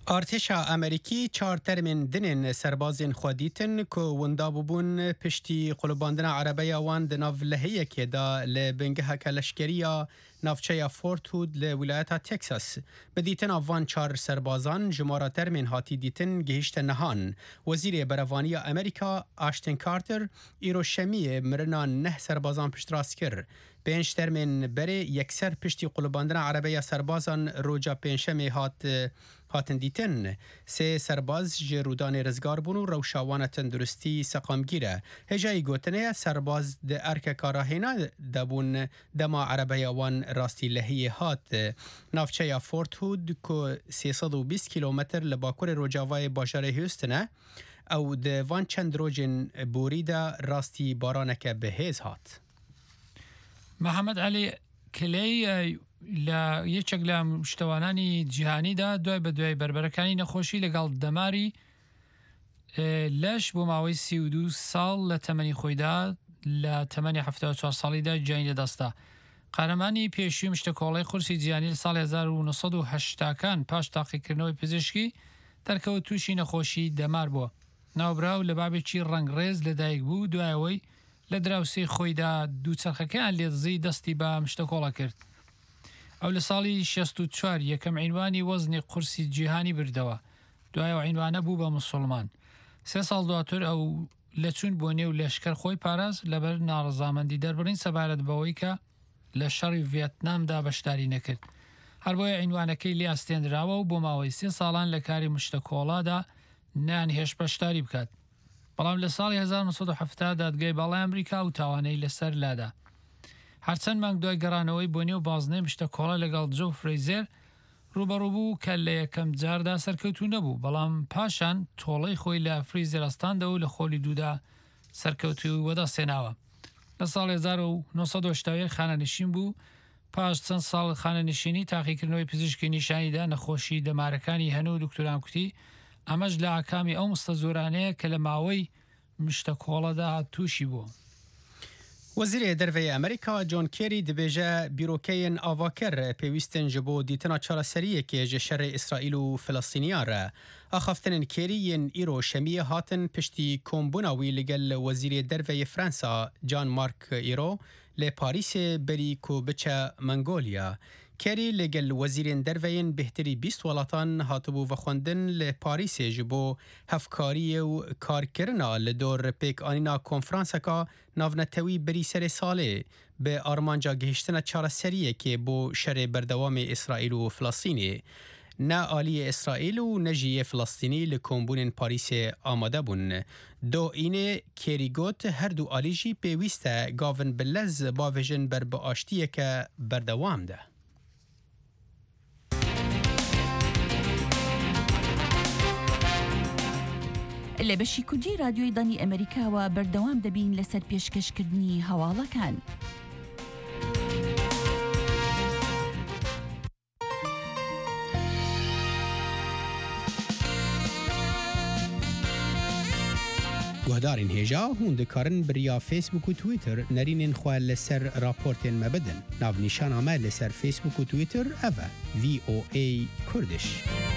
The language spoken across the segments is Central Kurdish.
ارتشا امریکی چهار ترمین دنین سربازین خودیتن که وندا ببون پشتی قلوباندن عربی وان دناف لحیه که دا لبنگه کلشکریا نافچه فورت هود لولایت تکساس بدیتن آوان چهار سربازان جمارا ترمین هاتی دیتن گهشت نهان وزیر بروانی امریکا آشتن کارتر ایروشمی مرنا نه سربازان پشت راست کر 5 ترمین بره یکسر پشتی قلوباندن عربی سربازان روجا پنجشنبه هاتن دیتن 3 سرباز جرودان رزگار بون و روشاوان تندرستی سقامگیره هجای گوتنه سرباز ده ارک کاراهینا دبون دما عربی وان راستی لحیه هات نافچه فورت هود که 320 کیلومتر لباکور روجاوای باشار هیوستنه او ده وان چند روجن بوریده راستی بارانک به هیز هات. محمد علی کلی لا یەکێک لە شتەوانانی جیهانیدا دوای بە دوای بربەرەکانی نەخۆشی لەگەڵ دەماری لەش بۆ ماوەی 32 ساڵ لە تەمەنی خۆیدا لە تەمەنی 74 ساڵیدا گیانی لەدەستا. قارەمانی پێشووی مشتەکۆڵەی قورسی جیهانی لە ساڵی 1980کان پاش تاقیکردنەوەی پزیشکی دەرکەوت تووشی نەخۆشی دەمار بووە. ناوبراو لە بابێکی ڕەنگڕێز لەدایک بوو دوایەوەی لە دراوسەی خۆیدا دووچەرخەکەیان لێدزی دەستی بە مشتەکۆڵە کرد. ئەو لە ساڵی 64 یەکەم عینوانی وەزنی قورسی جیهانی بردەوە دوایەوە عینوانە بوو بە موسڵمان 3 ساڵ دواتر ئەو لەچوون بۆ نێو لەشکەر خۆی پاراز لەبەر ناڕەزامەندی دەربڕین سەبارەت بەوەی کە لە شەڕی ڤێتنامدا بەشداری نەکرد هەر بۆیە عینوانەکەی لێ ئەستێنراوە و بۆ ماوەی 3 ساڵان لە کاری مشتەکۆڵادا نانهێش بەشداری بکات بەڵام لە ساڵی 1970 دادگای باڵای ئەمریکا و تاوانەی لەسەر لادا هەرچەند مانگ دوای گەڕانەوەی بۆ نێو بازنەی مشتەکۆڵە لەگەڵ جۆ فرەیزێر ڕوبەڕوو بوو کە لە یەکەم جاردا سەرکەوتوو نەبوو بەڵام پاشان تۆڵەی خۆی لە فریزێرستاندا و لە خۆلی دوودا سەرکەوتوی وەدەستێناوە لە ساڵی 1970 خانەنشین بوو پاش چەند ساڵ خانەنشینی تاقیکردنەوەی پزیشکی نیشانیدا نەخۆشی دەمارەکانی هەنوو دکتۆران کوتی ئەمەش لە ئاکامی ئەو مستە زۆرانەیە کە لە ماوەی مشتەکۆڵەدا تووشی بوو. وزیر دروی امریکا جون کری دبیجه بیروکین آواکر پیوستن جبو دیتنا چارەسەریە که جشر اسرائیل و فلسطینیان را آخفتن کری ین ایرو شمیه هاتن پشتی کمبوناوی لگل وزیر دروی فرانسا جان مارک ایرو لپاریس بری کو بچه منگولیا کری لگل وزیرین دروین بهتری 20 ولاتان هاتبو و خوندن لپاریس جبو هفکاری و کارکرنا لدور پیک آنینا کنفرانسکا ناونتوی بری سر ساله به آرمانجا گهشتن چارەسەریە که بو شر بردوام اسرائیل و فلسطینی نه آلی اسرائیل و نجی فلسطینی لکمبون پاریس آماده بون دو اینه کریگوت هر دو آلیجی پیوسته گاون بلز با ویژن بر با آشتیه که بردوام ده. لە بەشی کوردی رادیۆی دانی ئەمریکاوە بەردەوام دەبین لەسەر پێشکەشکردنی هەواڵەکان. گوهدارین هێژا هون دەکارن بریا فیسبوک و تویتر نەرینên xwe لەسەر راپۆرتên me bidin. Navnîşana me لەسەر فیسبوک و تویتر ev e VOA Kurdish.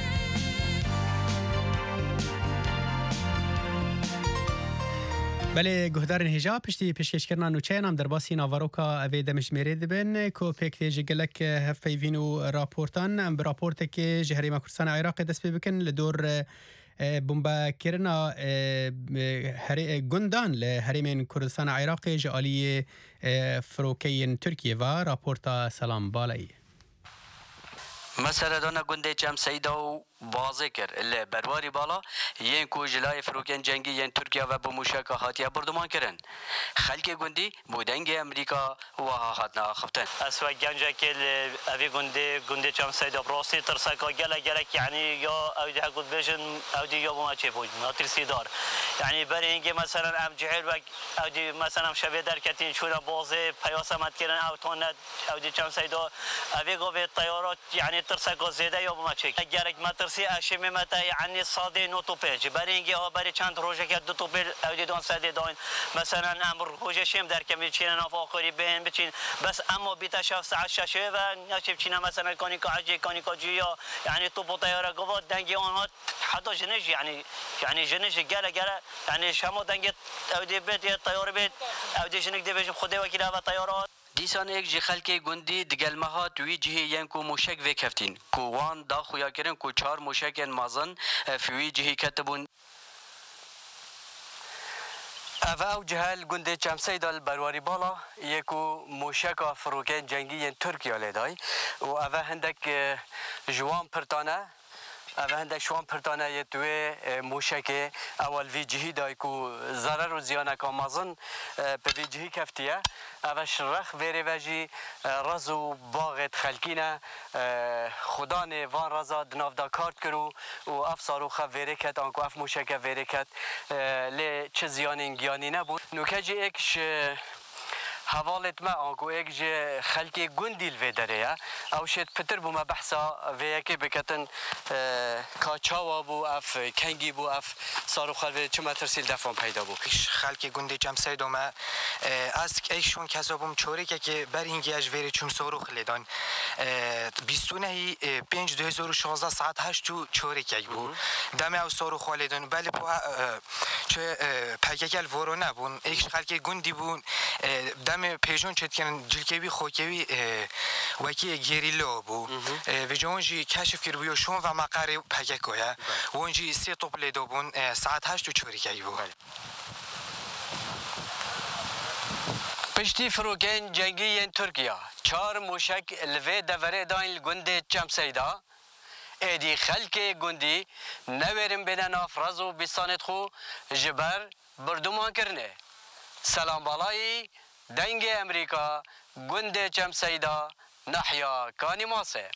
بله گهدارن هجا پشتی پیشکشکرنا نوچه نام در باسی ناواروکا اوی دمشمیره دبن کو پکتیج گلک هفیوین و راپورتان ام براپورت که جهری مکرسان عراق دست بکن لدور بمبا کرنا گندان لحریم کردستان عراق جالی فروکین ترکیه و راپورتا سلام بالایی مسألة دانا گنده جم سيدا و واضح كر اللي برواري بالا ين كو جلاي فروكين جنگي ين تركيا و بموشكا هاتيا بردمان كرن خلق گندي بودنگ امريكا وها هاتنا خفتن اسوا جنجا كل ابي گنده جم سيدا براسي ترسكا جلك يعني يا او دي حقود بيجن او دي يوم ما تشيفوج ما ترسي دار يعني برينجي مثلا ام جهل او دي مثلا شبيه دركتين شونا بوزي بياسا مت كرن او تون او دي جم سيدا ابي قوه الطيارات يعني ترسكا زياده يوم ما تشيك جرك ما ترسي اشي متا يعني صادي نوتو بيج برينجي او بري چند روزه که دو تو بيل اودي دون سدي داين مثلا امر روزه شيم در كم چين نافاقري بين بچين بس اما بيتشاف ساعه شاشه و نشيب چين مثلا كونيكا عجي كونيكا جيا يعني تو بطياره قوات دنگي اون حتى جنش يعني جنش قال يعني شمو دنگي اودي بيت طياره بيت اودي جنك دي بيج خدي وكيلا و طيارات دیسان ایک جی خلک گندی دگلمها توی جهی ین کو موشک وکفتین کو وان دا خویا کرن کو 4 موشک مازن فوی جهی کتبون او جهل گنده چمسی دال برواری بالا یکو موشک فروکن جنگی ترکیه لیدای و او هندک جوان پرتانه او هندک شوان پرتانه یه توی موشک اول وی جهی دای کو ضرر و زیانه که مازن به وی جهی کفتیه او شرخ ویره وجی رزو باغت خلکینه خدان وان رزا دناف دا کارت کرو و اف صاروخه ویره کت آنکو اف موشک ویره کت لی چه زیان گیانی نبود نوکه جی ایکش حوالت ما آنکو ایک جه خلکی گندیل و داره او شد پتر بو ما بحثا و یکی بکتن کاچاوا بو اف کنگی بو اف صاروخ و چه ترسیل دفعه پیدا بو خلکی گندی جمسای دوما از ایشون کسابم چوری که بر اینگی اج وری چون صاروخ لیدان 2016 ساعت 8 چوری که بو دم او صاروخ لیدان بله بو چه پاکیکل ورو نبون ایک خلکی گندی بون دم پیجون چتکن جلکوی خوکوی وکی گریلو بو و جونجی کشف کرد بیو شون و مقاره پاکیکویا اونجی سه توپ لیدو بون ساعت 8 چوری که بو پشتی فروکن جنگی ترکیه 4 موشک لوی دوره داین گنده چمسیدا ایدی خلک گندی نویرم بینن افراز و بیستانت خو جبر بردومان کرنه سلام بالایی دنگ امریکا گنده چمسیدا نحیا کانی ماسه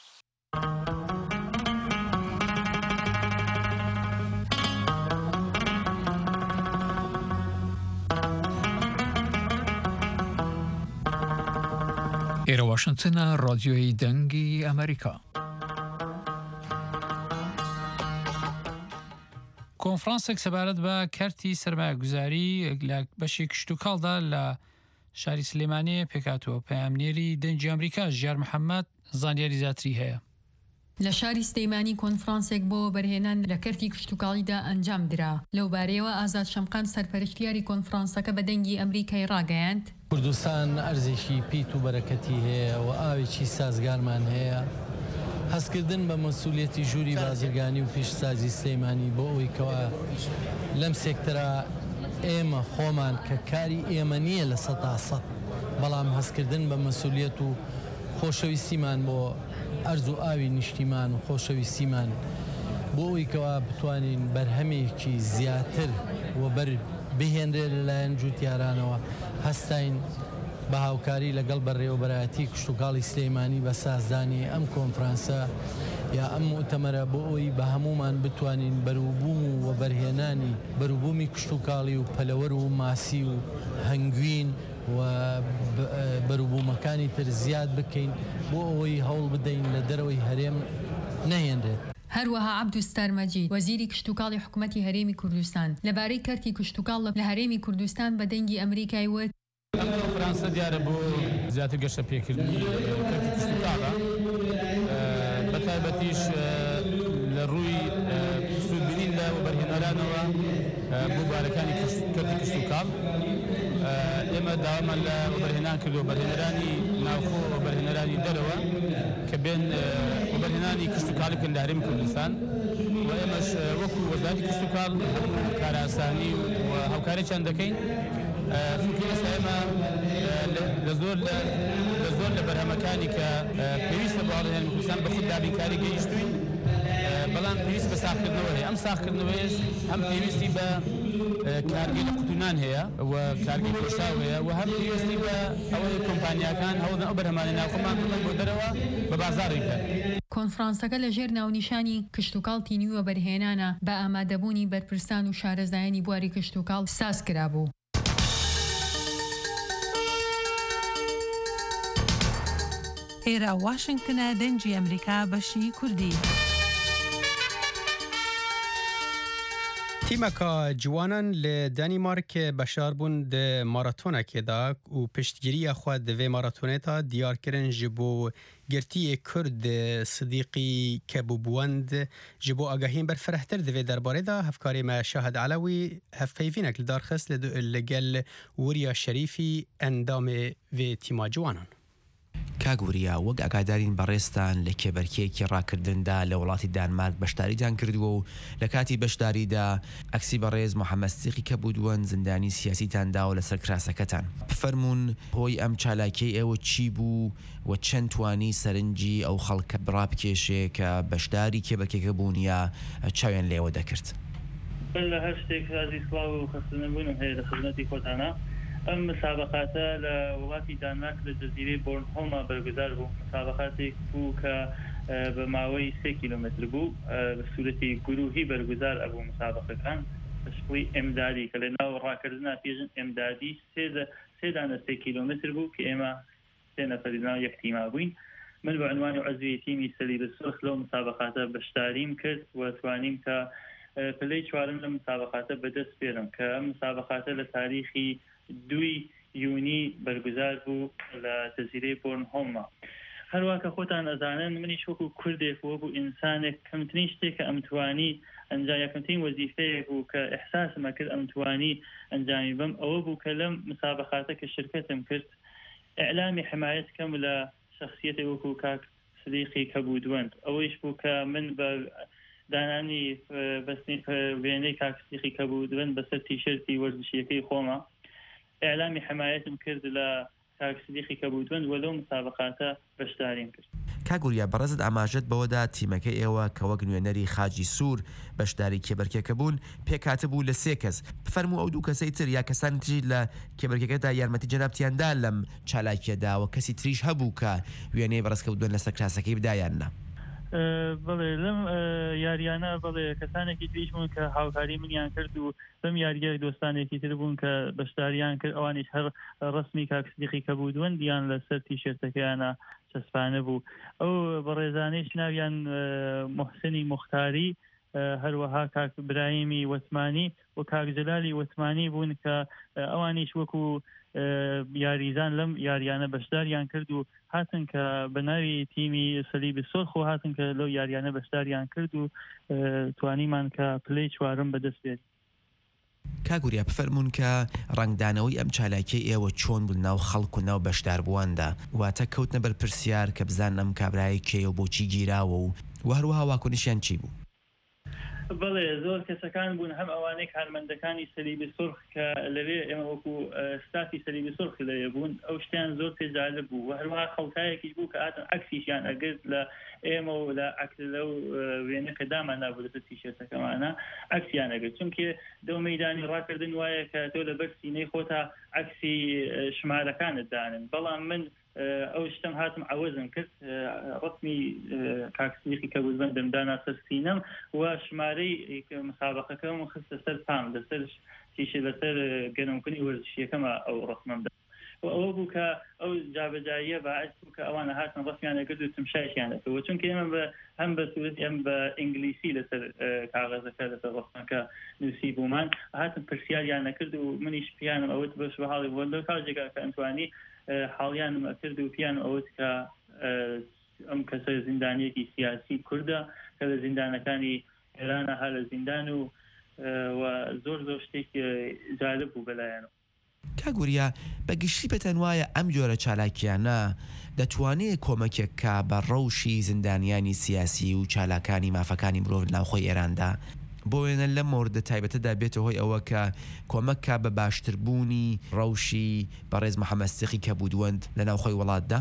ئێرە واشنگتنە ڕادیۆی دەنگی ئەمریکا. کۆنفرانسێک سەبارەت بە کارتی سەرمایەگوزاری لە بەشی کشتتوکاڵدا لە شاری سلێمانێ پێکاتەوە پەیامنێری دەنگی ئەمریکا ژیار محەممەد زانیاری زیاتری هەیە. لە شاری سلەیمانی کۆنفرانسێک بۆ بەرهێنان لە کەرتی کشتتوکاڵیدا ئەنجام درا لەو بارەیەوە ئازاد شەمقان سەرپەرشتیاری کۆنفرانسەکە بە دەنگی ئەمریکای ڕاگەیاند کوردستان ئەرزێکی پیت و بەرەکەتی هەیە و ئاوێکی سازگارمان هەیە هەستکردن بە مەسئولیەتی ژووری بازرگانی و پیشسازی سلەیمانی بۆ ئەوەی کەوا لەم سێکتەرە ئێمە خۆمان کە کاری ئێمە نییە لە 100% بەڵام هەستکردن بە مەسئولیەت و خۆشەویستیمان بۆ ئەرز و ئاوی نیشتیمان و خۆشەویستیمان بۆ ئەوەی کەوا بتوانین بەرهەمێکی زیاتر و بەر بهێنرێ لەلایەن جوتیارانەوە هەستاین بە هاوکاری لەگەڵ بەڕێوەبەرایەتی کشتتوکاڵی سلەیمانی بە سازدانی ئەم کۆنفرانسە یا ئەم مؤتەمەرە بۆ ئەوی بە هەمومان بتوانین بەروبووم و بەرهێنانی بەروبوومی کشتتوکاڵی و پەلەوەر و ماسی و هەنگوین و بەروبوومەکانی تر زیاد بکەین بۆ ئەوەی هەوڵ بدەین لە دەرەوەی هەرێم نەهێنرێت. هەروەها عەبدوستار مەجید وەزیری کشتتوکاڵی حکوومەتی هەرێمی کوردستان لەبارەی کەرتی کشتتوکاڵ لە هەرێمی کوردستان بە دەنگی ئەمریکای وت فرانسا دیارە بۆ زیاتر گەشتە پێکردنی کەرتی کشتتوکاڵە بە تایبەتیش لە ڕووی سوودبینین لە وەبەرهێنەرانەوە بۆ بارەکانی کەرتی کشتتوکاڵ ئێمە داوامان لە وەبەرهێنان کردو بەرهێنەرانی ناوخۆ وەبەرهێنەرانی دەرەوە کە بێن وەبەرهێنانی کشتتوکاڵی بکەن لە هەرێمی کوردستان و ئێمەش وەکو وەزارەتی کشتتوکاڵ کاراسانی و هاوکاریان دەکەین فکر ئێستا ئێمە لە زۆر لە بەرهەمەکانی کە پێویستە بۆ هەرێمی کوردستان بە خود دابینکاری گەیشتوین بەڵام پێویست بە ساختکردنەوە هەیە ئەم ساختکردنەوەیش هەم پێویستی بە کارگەی لە قوتونان هەیە و کارگەی کۆشاو هەیە و هەم پێویستی بە ئەوەی کۆمپانیاکان هەوڵدن ئەو بەرهەمانە ناوخۆمان بڵن بۆ دەرەوە بە بازاڕی بکەن. کۆنفرانسەکە لەژێر ناونیشانی کشتتوکاڵ تینی وەبەرهێنانە بە ئامادەبوونی بەرپرسان و شارەزایانی بواری کشتتوکاڵ ساز کرابوو. ئێرە واشنگتنە دەنگی ئەمریکا بەشی کوردی تیمکا جوانان ل دانمارک بشار بون د ماراتون کدا و پشتگیری خود د ماراتون تا دیار کرن جبو گرتی کرد صدیقی کبوبوند جبو آگاهیم بر فرحتر د درباره دا هفکاری ما شاهد علوی هفیفینک لدارخص لگل وریا شریفی اندام و تیما جوانان کاگوریا وەک ئاگادارین بەڕێستان لە کێبەرکێکی ڕاکردندا لە وڵاتی دانمارک بەشداریدان کردووە و لە کاتی بەشداریدا ئەکسی بەڕێز محەممەد سیقی کە بوودووەن زندانی سیاسیتان داوە لەسەر کراسەکەتان بفەرمونون هۆی ئەم چالاکیی ئێوە چی بوو و چەند توانی سەرنجی ئەو خەڵکە بڕابکێشێ کە بەشداری کێبەرکێکە بوون یا چاویان لێوە دەکرد لە هەر شتێک ئازیز سڵاو و خەستنەبوونم هەیە لە خزمەتی خۆتانە ئەم مسابقاتە لە وڵاتی دانمارک لە جەزیرەی بۆرنهۆڵما بەرگزار بوو مسابقاتێک بوو کە بە ماوەی 3 کیلۆمتر بوو بە سوورەتی گروهی بەرگزار ئەبوو مسابقەکان بەشکوی ئێمدادی کە لە ناو ڕاکردنا پێژن ئێمدادی سێدانە 3 کیلۆمتر بوو کە ئێمە 3 نەفەری ناو یەک تیما بووین من بە عنوانی عەزوی تیمی سەلیب سورخ لەو مسابقاتە بەشداریم کرد و توانیم کە پلەی چوارم لە مسابقاتە بەدەست پێرم کە ئەم مسابقاتە لە تاریخی 2 یونی بەرگزار بوو لە جەزیرەی بۆرنهۆڵما هەروە کە خۆتان ئەزانن منیش وەکو کوردێک وەکو ئینسانێک کەمترین شتێک کە ئەمتوانی ئەنجام یەکەمترین وەزیفەیەک بوو کە ئیحساسمە کرد ئەمتوانی ئەنجامی بم ئەوە بوو کە لەم مسابقاتە کە شرکەتم کرد ئیعلامی حمایەت کەم لە شەخسیەتێک وەکو کاک سدیقی کەبوودوەند ئەوەیش بوو کە من بە دانانی بەستنی وێنەی کاک سدیقی کەبوودوەند بەسەر تیشەرتی وەرزشیەکەی خۆمە ئیعلامی حمایەتم کرد لە کاک سدیقی کەبوودوەند وەلەو مسابقاتە بەشداریم کرد کاگوریا بەڕێزت ئاماژەت بەوەدا تیمەکەی ئێوە کە وەک نوێنەری خاجی سوور بەشداری کێبەرکێکە بوون پێکاتبوو لە 3 کەس بفەرموو ئەو 2 کەسەی تر یا کەسانی تری لە کێبەرکێکەدا یارمەتی جەنابتیاندا لەم چالاکیەدا و کەسی تریش هەبوو کە وێنەی بەڕێزکەوتبوون لەسەر کراسەکەی بدایاننا بەڵێ لەم یاریانە بەڵێ کەسانێکی تریش بوون کە هاوکاری منیان کرد و لەم یاریە دۆستانێکی تر بوون کە بەشداریان کرد ئەوانیش هەر ڕسمی کاک سدیقی کەبوودوەندیان لەسەر تیشێرتەکەیانە چەسپانە بوو ئەو بەڕێزانەیش ناویان محسنی مختاری هەروەها کاک برایمی وەتمانی و کاک جەلالی وەتمانی بوون کە ئەوانیش وەکو یاریزان لەم یاریانە بەشداریان کرد و هاتن کە بە ناوی تیمی سەلیب سۆرخ و هاتن کە لەو یاریانە بەشداریان کرد و توانیمان کە پلەی چوارم بەدەست بێت کاگوریا بفەرمونون کە ڕنگدانەوەی ئەم چالاکی ئێوە چۆن بوو ناو خەڵک و ناو بەشداربوواندا واتە کەوتنە بەر پرسیار کە بزان ئەم کابرای کێ و بۆچی گیراوە و هەروەها واکۆنیشیان چی بوو بەڵێ زۆر کەسەکان بوون هەم ئەوانەی کارمەندەکانی سەلیبی سورخ کە لەوێ ئێمە وەکو ستافی سەلیبی سورخ لەوێ بوون ئەو شتیان زۆر پێجالب بوو و هەروەها خەڵکایەکیش بوو کە ئاتن عەکسیشیان ئەگرت لە ئێمە و لە لەو وێنە کە داماندا بوو لەسەر تیشێرتەکەمانە عەکسیان ئەگرت چونکە دەو مەیدانی ڕاکردن وایە کە تۆ لەبەر سینەی خۆتا عەکسی شمارەکانت دانن بەڵام من ئەو شتم هاتم عەوەزم کرد ڕسمی کاک سدیقی کەبوودوەندم دانا سەر سینەم و شمارەی مسابقەکەم خستە سەر پام لەسەر تیشە لەسەر گەنمکردنی وەرزشیەکەمە ئەو ڕسمەمدا و ئەوە بوو کە ئەو جابەجاییە باعث بوو کە ئەوانە هاتن ڕسمیانە کرد و تمشایشیان دەکەوە چونکە ئێمە هەم بە سوورەتی ئەم بە ئینگلیسی لەسەر کاغەزەکە لەسەر ڕسمەکە نووسی بوومان هاتن پرسیاریان نەکرد و منیش پیانم ئەوت بەش بە حاڵی بۆ لەو کاژێکا کە ئەتوانی حاڵیانم ئەکرد و پیان ئەوت کە ئەم کەسە زیندانیەکی سیاسی کوردە کە لە زیندانەکانی ئێرانە هە لە زیندان و زۆر شتێکی جالب بوو بەلایەنەوە کاگوریا بەگشتی بەتەن وایە ئەم جۆرە چالاکیانە دەتوانێت کۆمەکێک کا بە ڕەوشی زیندانیانی سیاسی و چالاکانی مافەکانی مرۆڤ ناوخۆی ئێراندا بۆ وێنە لەم مۆردە تایبەتەدا بێتە هۆی ئەوە کە کۆمەکە بە باشتربوونی ڕەوشی بەڕێز محەممەد سدیقی کەبوودوەند لە ناوخۆی وڵاتدا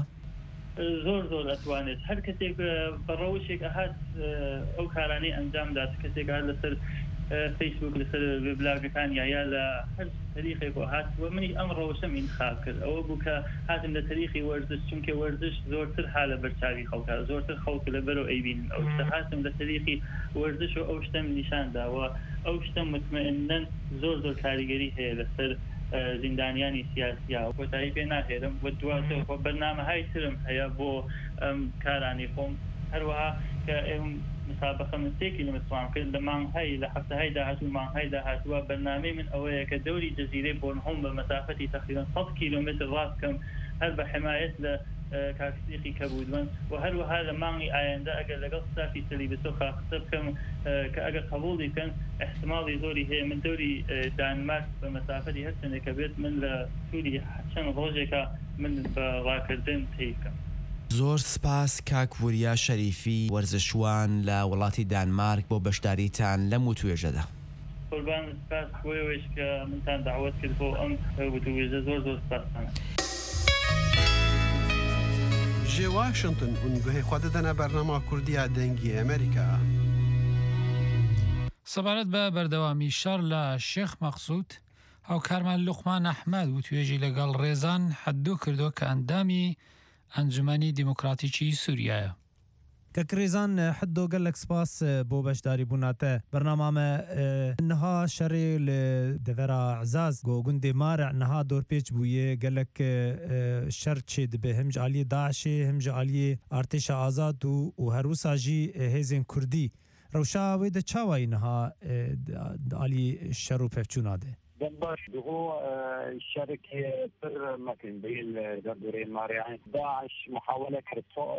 زۆر ئەتوانێت هەر کەسێک بە ڕەوشێک ئەهات ئەو کارانەی ئەنجامدات کەسێک هات لەسەر فیسبوک لەسەر وێبلاگەکان یا لە هەر تاریخێک هات و منی ئەم ڕەوشەم ئینتخاب کرد ئەوە بوو کە هاتم لە تاریخی وەرزش چونکە وەرزش زۆرتر حالە بەرچاوی خەڵکە زۆرتر خەڵک لەبەرەوە ئەیبینن ئەو شتە هاتم لە تاریخی وەرزش و ئەو شتەم نیشانداوە ئەو شتەم مطمئنن زۆر کاریگەری هەیە لەسەر زیندانیانی سیاسیە و کۆتایی پێ ناهێرم و دواتر بەرنامەهای ترم هەیە بۆ ئەم کارانی خۆم هەروەها کە مسابقة من 3 كيلومتر كل لمان هاي لحتى هيدا هاتوا مان هيدا هاتوا برنامج من أويا كدوري جزيرة بورنهوم بمسافة تقريبا 100 كيلومتر راسكم هل بحماية كاكسيقي كبودون وهل وهذا ماني آيندا أجل لقصة في سليبسو خاصتكم كأجل قبولي كان احتمال زوري هي من دوري دنمارك بمسافة هالسنة كبيرت من سوري عشان روجيكا من براكردن تيكا. زۆر سپاس کاک وریا شەریفی وەرزشوان لە وڵاتی دانمارک بۆ بەشداریتان لەم وتوێژەدا. قوربان سپاس بۆیەوەش کە منتان دعوت کرد بۆ ئەم وتوێژە زۆر سپاسانە. جێ واشنگتن هون گوهی خوا دەدەنە بەرنامە کوردیە دەنگی ئەمریکا. سەبارەت بە بەردەوامی شەڕ لە شێخ مەقسوود هاوکارمان لوقمان ئەحمەد وتوێژی لەگەڵ ڕێزان حەدوو کردو کە ئەندامی ئەنجومەنی دیموکراتیکی سووریایە. كريزان حدو قال لك سباس بو بشداري بوناته برنامه نها شري لدفرا عزاز جو جندي مارع نها دور بيج بويه قال لك شرط به هم جالي داعش هم جالي ارتش آزاد وهروسا جي هيزن كردي روشا ويد تشاوي نها علي شرو بفچوناده باش هو الشركة بر مكان بين دورين ماريا داعش محاولة كرتو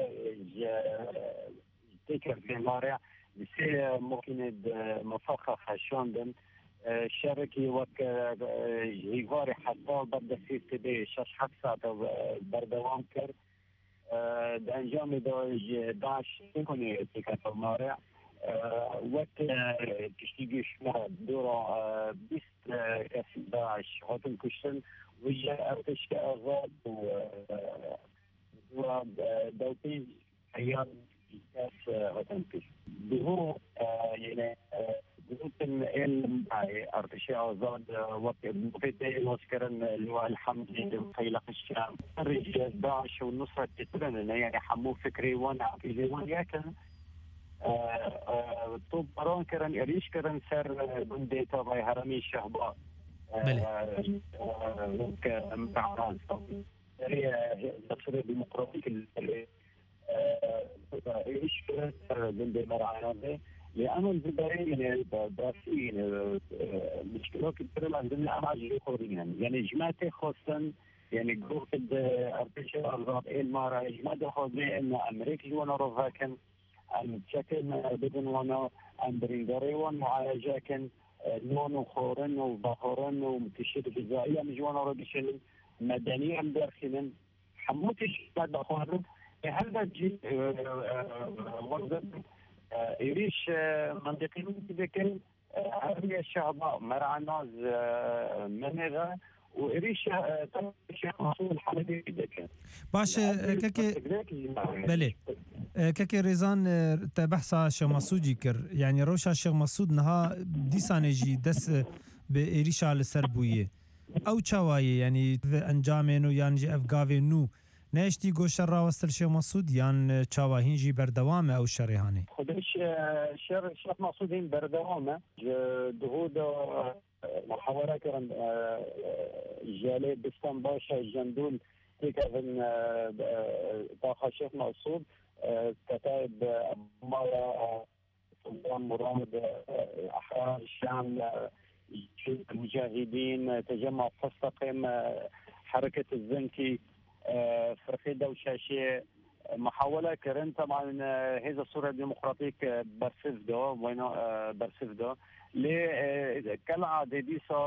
تكر في ماريا بس ممكن مفخخ شوندن الشركة وك يغاري حتى بدأ في تبي شش حبسات بردوام كر دانجام داعش يكون تكر في ماريا وقت تشتيجي شما دورة بيست كاسي داعش هاتن كشتن ويا ارتش كأغاد ودورة دوتين حيان كاس هاتن كشتن بهو يعني دوتن معي ارتش أغاد وقت مفتي واسكرن لواء الحمد قيلق الشام خرج داعش والنصرة تترن يعني حمو فكري وانا عقيدي ونياكن طب بران كرن إريش كرن سر بندي تبعي هرمي الشهباء كمعران هي نصر ديمقراطيك إريش كرن سر بندي مرعان لأنه البداية براسي مشكلات كثيرة عندنا أماجي خوريين يعني جماعتي خاصة يعني جروب أرتش الأرض المارا جماعة خاصة إن أمريكا جوانا رفاكن أن تشكل بدون وانا أن بريندري ومعالجة كان نون وخورن وبخورن ومتشير غذائية مجوانا ربيشل مدنيا داخلا حموتش بعد خورن هل بجي وقت يريش منطقيين كده هذه الشعب مرعناز منغا وإريش الشيخ منصور الحمدي كده كان باش كاكي بله كاكي ريزان تبحث شيخ مسعود كر يعني روشا شيخ مسعود نها ديسانجي دس بإريش على سربويه او چاوايه يعني انجامنو يعني افغاوينو نشتي گوشر راوستل شيخ مسعود يعني چاواهينجي بردوامه او شريهاني خدش شيخ مسعودين بردوامه دهود محاورة كان جالي بستان باشا جندول تكفن طاقة شيخ مقصود كتاب مالا سلطان مراد أحرار الشام المجاهدين تجمع فستقم حركة الزنكي فرقيدة وشاشية محاولة كرن طبعا هذا الصورة الديمقراطيك برسفدو وينو برسفدو كالعادة ديسا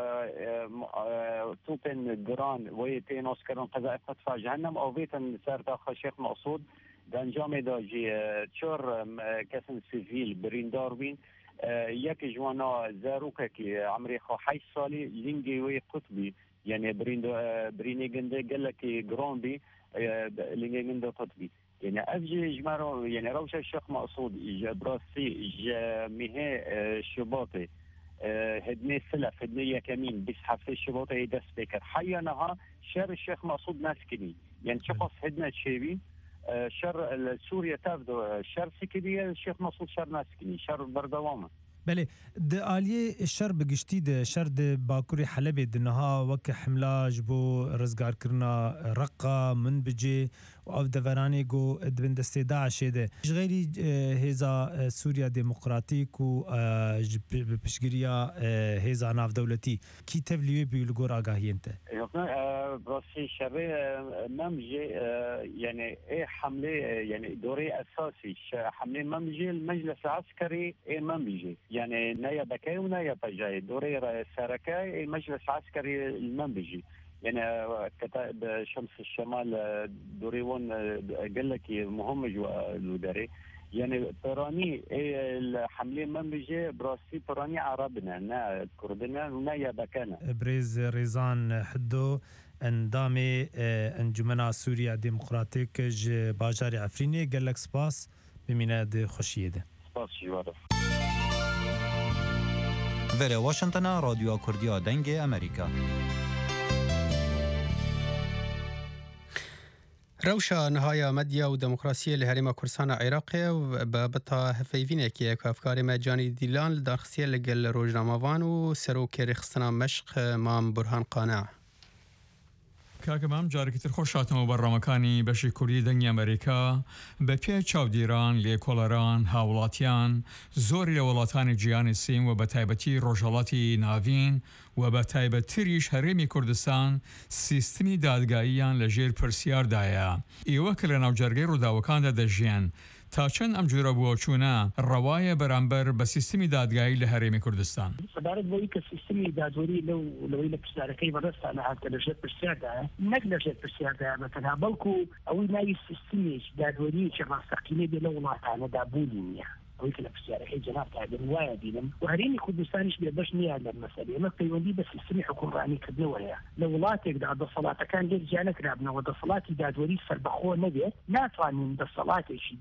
توبن جران ويتين أوسكران قذائف مدفع جهنم أو بيتن سارتا خشيخ مقصود دانجام داجي تشور كاسن سيفيل برين داروين يك جوانا زاروكا كي عمري خو حي صالي لينجي وي قطبي يعني بريني جنده قالك جران بي لينجي جنده قطبي يعني أفجي جمارو يعني روشة الشيخ مقصود براسي مهي شباطي هدني سلف هدني يكمين بس حفظ الشباطي يدس بكر حيانها شر الشيخ مقصود ناسكني يعني شخص هدنا تشيبي شر سوريا تابدو شر سكرية الشيخ مقصود شر ناسكني شر بردوامه بله آلیه الشر بگشتی ده شر ده باکوری حلب دنها وک حملاج بو رزگار کرنا رقا من بجی ئەو دەڤەرانی گۆ دبن دەستێ داعشێدە غێری هێزا سووریا دموکراتیک و پشتگیریە هێزا ناودەوڵەتی کی تەڤلیوێ بی لە گۆڕ ئاگاهیێنتە براسي شبه ممجي يعني ايه حمله يعني دوري اساسي حمله ممجي المجلس العسكري ايه ممجي يعني نايا بكاي ونايا بجاي دوري سركاي المجلس العسكري المنبجي يعني كتائب شمس الشمال دوريون قال لك مهمج والوداري يعني براني الحملة منبجة براسي براني عربنا نا كردنا ونا بكانا بريز ريزان حدو اندامي انجمنا سوريا ديمقراطيك باجاري عفريني قال لك سباس بميناد خوشيده سباس جوارف وره واشنطن راديو كرديا دنگ امريكا روشا نهاية مديا وديمقراطية لهريمة كردستان عراقي وبابطا هفيفينيكي كافكاري مجاني ديلان لدارخسية لقل روجناموان وسروكي رخصنا مشق مام برهان قانع کاکەمام جارێکی خۆشاتەوە بەڕامەکانی بەشی کوردی دەنگی ئەمریکا بە پێ چاودێران لێکۆڵەران هاوڵاتیان زۆری لە وڵاتانی جیهانی سیم و بە تایبەتی ڕۆژهەڵاتی ناوین و بە تایبەتتریش هەرێمی کوردستان سیستمی دادگاییان لەژێر پرسیاردایە ئێوە کە لە ناوجەرگەی ڕووداوەکاندا دەژیان تا چەند ئەم جۆرە بووەچوونە ڕەوایە بەرامبەر بە سیستمی دادگایی لە هەرێمی کوردستان سەبارەت بۆی کە سیستمی دادوەری لەوەی لە پرسیارەکەی بەڕێستانە هاتکە لەژێر پرسیاردایە نەک لەژێر پرسیاردایە بەتەنها بەڵکو ئەوەی ناوی سیستمیش دادوەریەکی ڕاستەقینەی بێ لە وڵاتانەدا بوونی نییە ئەوەی کە لە پرسیارەکەی جەناب تاگەن وایە بینم و هەرێمی کوردستانیش بێبەش نییە لەم مەسەلەیە ئێمە پەیوەندی بە سیستمی حکومڕانیکردنەوەیە لە وڵاتێکدا دەسەڵاتەکان لێک جیا نەکرابنەوە دەسەڵاتی دادوەری سەربەخۆ نەبێت ناتوانین دەسەڵاتێکی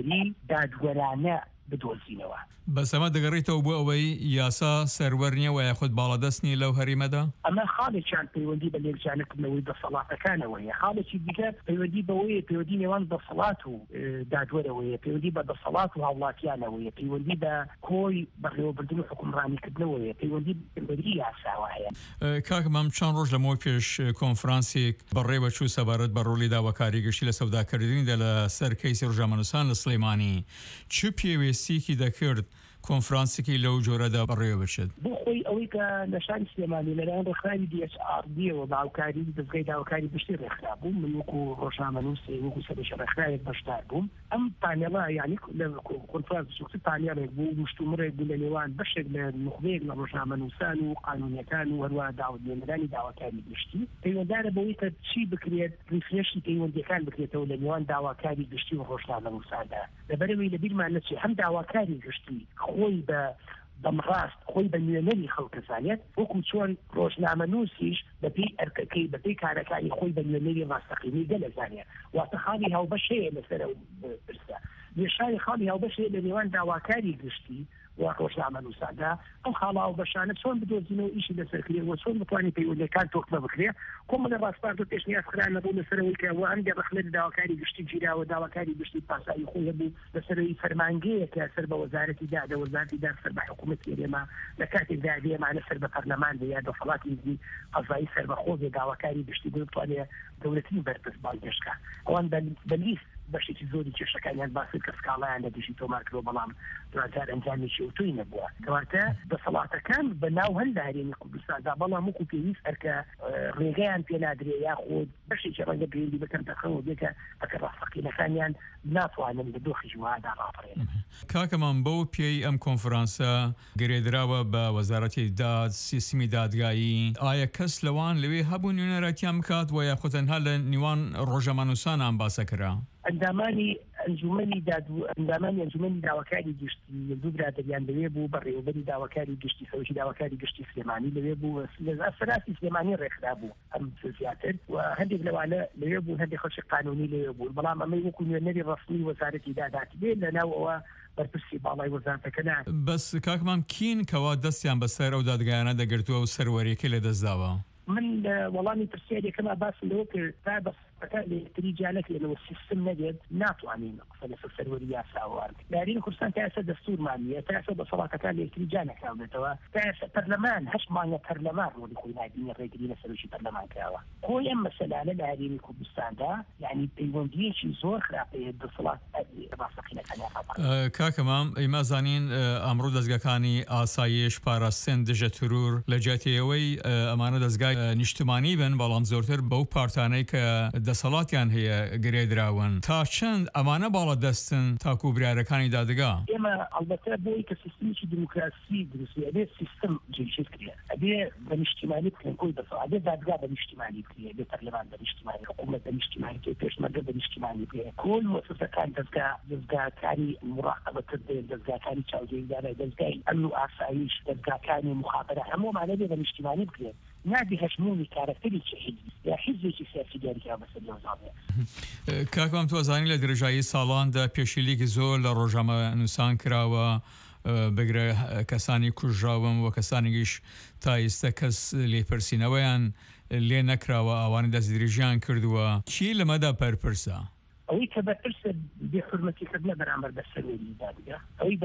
دادوەرانە بدۆزینەوە بەسەمە دەگەڕێتەوە بۆ ئەوەی یاسا سەروەر نییە و یاخود باڵەدەستنی لەو هەرێمەدا ئەمە خاڵێکیان پەیوەندی بە لێکجانەکردنەوەی دەسەڵاتەکانەوەیە خاڵێکی دیکە پەیوەندی بەوەیە پەیوەندی نێوان دەسەڵات و دادوەرەوەیە پەیوەندی بە دەسەڵات و هاوڵاتیانەوەیە پەیوەندی بە کۆی بەڕێوەبردن و حکومڕانیکردنەوەیە پەیوەندی بەری یاساوە هەیە کاکەمام چەند ڕۆژ لەمەوە پێش کۆنفرانسێک بەڕێوە چوو سەبارەت بە ڕۆڵی داواکاری گشتی لە سەوداکردنیدا لە سەر کەیسی ڕۆژنامەنووسان لە سلەیمانی چ پێویستیکی دەکرد کۆنفرانسێکی لەو جۆرەدا بەڕێوە بچێت بۆ خۆی ئەوەی کە لە شاری سلێمانی لەلایەن ڕێکخراوی DHRDەوە باوکاری دەستگای داواکاری گشتی ڕێکخرا بووم من وەکو ڕۆژنامەنووس وەکو سەرۆکی ڕێکخراوێک بەشدار بووم ئەم پانێڵە یعنی لە کۆنفرانس سوکتی پانێڵێک بوو مشتومڕێک بوو لە نێوان بەشێک لە نخبەیەک لە ڕۆژنامەنووسان و قانونیەکان و هەروە داوەدێنەرانی داواکاری گشتی پەیوەنددارە بەوەی کە چی بکرێت ریفرێشی پەیوەندیەکان بکرێتەوە لە نێوان داواکاری گشتی و ڕۆژنامەنووساندا لەبەرەوەی لەبیرمان نەچێت هەم داواکاری گشتی خۆی بە بەمڕاست خۆی بە نوێنەری خەڵکەزانێت وەکو چۆن ڕۆژنامەنووسیش بەپێی ئەرکەکەی بەپێی کارەکانی خۆی بە نوێنەری ڕاستەقینەی گەلەزانێت واتە خاڵی هاوبەش هەیە لەسەر پرسە لێشاری خاڵی هاوبەش هەیە لە نێوان داواکاری گشتی و ڕۆژنامەنووساندا ئەم خاڵ هاوبەشانە چۆن بدۆزینەوە ئیشی لەسەرکرێەوە چۆن بتوانین پەیوەندیەکان تۆکمە بکرێت کۆمەڵە ڕاستپارت و پێشنیازکران نەبوو لەسەرەوەی کە ئەوە هەندێک ڕەخنەت داواکاری گشتی گیراوە داواکاری گشتی پاسایی خۆی هەبوو لەسەرەوەی فەرمانگەیە کە سەر بە وەزارەتی دادە وەزارەتی دار سەر بە حکوومەتی ئێمە لە کاتێکدا ئێمانە سەر بە پەرلەمان بێ یا دەسەڵاتی قەزایی سەربەخۆ بێ داواکاری گشتی بتوانێت دەوڵەتی بەرپرس بانگێشکە ئەوان بەلیست بەشێکی زۆری کێشەکانیان باسی کە سکاڵیان لە دژی تۆمارکرۆ بەڵام دواتر ئەنجامێکی ئۆتۆی نەبووە کەواتە دەسەڵاتەکان بە ناو هەندا هەرێمی کوردستاندا بەڵام وەکو پێویست هەرکە ڕێگەیان پێنادرێ یاخۆ بەشێکی ڕەنگە پەیوەندی بەکەم دەخەوە بێکە ئەکە ڕاستەقینەکانیان ناتوانن بە دۆخی ژوهادا ڕاپەڕێن کاکەمان بەو پێی ئەم کۆنفرانسە گرێدراوە بە وەزارەتی داد سیستمی دادگایی ئایا کەس لەوان لەوێ هەبوو نوێنەرەکیان بکات و یاخۆ تەنها لە نیوان ڕۆژنامەنووسانان باسەکرا ئەندامانی ئەنجومەنی داواکاری گشتی دوو برادریان لەوێ بوو بەڕێوەبەری داواکاری گشتی سەرۆکی داواکاری گشتی سلێمانی لەوێ بوو سەراسی سلێمانی ڕێکخرا بوو ئەم زیاتر و هەندێک لەوانە لەوێ بوو هەندێک خەڵکی قانونی لەوێ بوو بەڵام ئەمەی وەکو نوێنەری ڕەسمی وەزارەتی داداتی بێت لەناوەوە بەرپرسی باڵای وەزارەتەکەدا بەس کاکمان کین کەوا دەستیان بەسەر ئەو دادگایانە دەگرتووە و سەروەریەکەی لەدەستداوە من وەڵامی پرسیارێکەکەما باسی لەوە کرد تا فكان جالك لأنه السيستم نجد ناتوانين قصة السرورية ساوار لكن كردستان تأسى دستور مالية تأسى بصلاة كان الاتجاه كاملة تأسى برلمان هش معنى برلمان ولكل نادين الرجلين سلوشي برلمان كاوا هو يم مسألة لهذه كردستان ده يعني بيوندين شيء زور خلاقي بصلاة راسخين كان كاكمام ئەیما زانین ئەمڕۆ دەستگاکانی ئاسایش پاراستن دژە ترور لە جێتەوەی ئەمانە دەستگای نیشتمانی بن بەڵام زۆرتر بەو پارتانەی کە دەسەڵاتیان هەیە گرێدراون تا چەند ئەمانە باڵە دەستن تاکو بریارەکانی دادگا ئێمە ئەڵبەتە بۆی کە سیستمی دیموکراسی دروست ئەبێ سیستم جێشت کرێ ئەبێ بە نیشتیمانی بکرێن کۆی دەسەڵات ئەبێ دادگا بە نیشتیمانی بکرێ بێ پەرلەمان بە نیشتیمانی حکوومەت بە نیشتیمانی کرێ پێشمەرگە بە نیشتیمانی بکرێ کۆل مؤسسەکان دەستگاکانی مراقبەتر بێن دەستگاکانی چاودێریدارە دەستگای ئەمن و ئاسایش دەستگاکانی مخابرە هەموومانە بێ بە نیشتیمانی بکرێن نادی هەشمولی کارەکتەری حیزب یا حیزبێکی سیاسی دیاریکرا بەسەر لەوزانێ کاکمام توازانی لە درێژایی ساڵاندا پێشیلێکی زۆر لە ڕۆژنامە نووسان کراوە بگرە کەسانی کوژراون و کەسانێکیش تا ئێستا کەس لێپرسینەوەیان لێ نەکراوە ئەوانە دەستدرێژیان کردووە چی لەمەدا پەرپرسە؟ ئەوەی کە بەرپرسە بێحورمەتیکردنە بەرامبەر بە سەرێری دادگا ئەوەی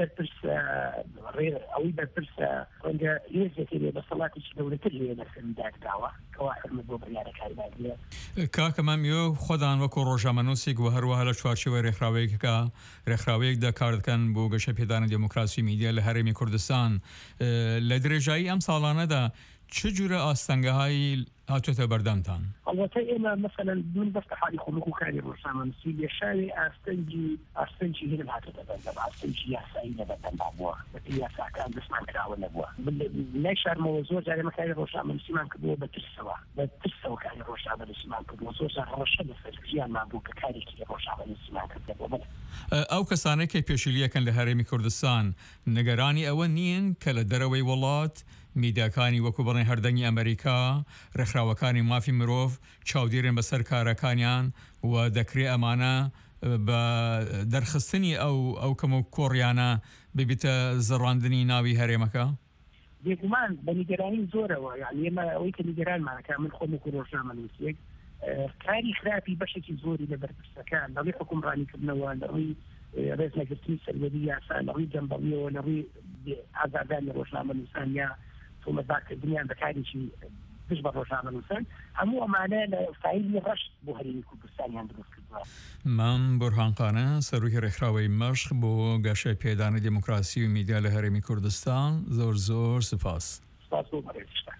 بەرپرسە ڕەنگە هێزێکی لێ بەسەڵاتێکی گەورەتر هەیە لە سەری دادگاوە کەوا حرمەت بۆ بڕیارەکانی دادگا کاکەمام خۆدان وەکو ڕۆژنامەنووسێک و هەروەها لە چوارچێوەی ڕێکخراوەیەکدا کار دەکەن بۆ گەشە پێدانی دموکراسی میدیا لە هەرێمی کوردستان لە درێژایی ئەم ساڵانەدا چه جورە ئاستەنگەهایی هاتوۆتە بەردەمتان؟ ئەڵبەتە ئێمە مەسەلەن من بەستە حالی خۆمەکو کاری ڕۆژنامەنووسی لێشاوی ئاستەنجی هێرم هاتوۆتە بەردەم ئاستەنجی یاسایی لە بەردەمدا بووە بەپێی یاساکان دەستمان کراوە نەبووە لای شارمەوە زۆر جار ئێمە کاری ڕۆژنامەنووسیمان کردووە بە ترسەوە کاری ڕۆژنامەنووسیمان کردووە زۆر جار ڕەشە لەسەر ژیانمان بوو کە کارێکی ڕۆژنامەنووسیمان کردبووە ئەو کەسانەی کە پێشیلیەکەن لە هەرێمی کوردستان نیگەرانی ئەوە نین کە لە دەرەوەی وڵات میدیاکانی وەکو بڵێن هەردەنگی ئەمریکا ڕێکخراوەکانی مافی مرۆڤ چاودێرن بەسەر کارەکانیان و دەکرێت ئەمانە بە دەرخستنی ئەو کەم و کۆڕیانە ببیتە زەڕاندنی ناوی هەرێمەکە؟ بێگومان بە نیگەرانی زۆرەوە یعنی ئێمە ئەوەی کە نیگەرانمانەکە من خۆم وەکو ڕۆژنامەنووسێک کاری خراپی بەشێکی زۆری لە بەرپرسەکان لەڕووی حکومڕانیکردنەوە لەڕووی ڕێزنەگرتنی سەروەری یاسا لەڕووی جەمبەڵیەوە لەڕووی ئازادانی ڕۆژنامەنووسان یا تۆمەتبارکردنیان بەکارێکی پش بە ڕۆژنامەنووسان هەموو ئەمانە لە فایلی ڕەشت بۆ هەرێمی کوردستانیان دروست کردووە. من بورهانقانە سەرۆکی ڕێکخراوەی مەشق بۆ گەشە پێدانی دموکراسی و میدیا لە هەرێمی کوردستان زۆر سپاس. سپاس بۆ بەڕێزیشتان.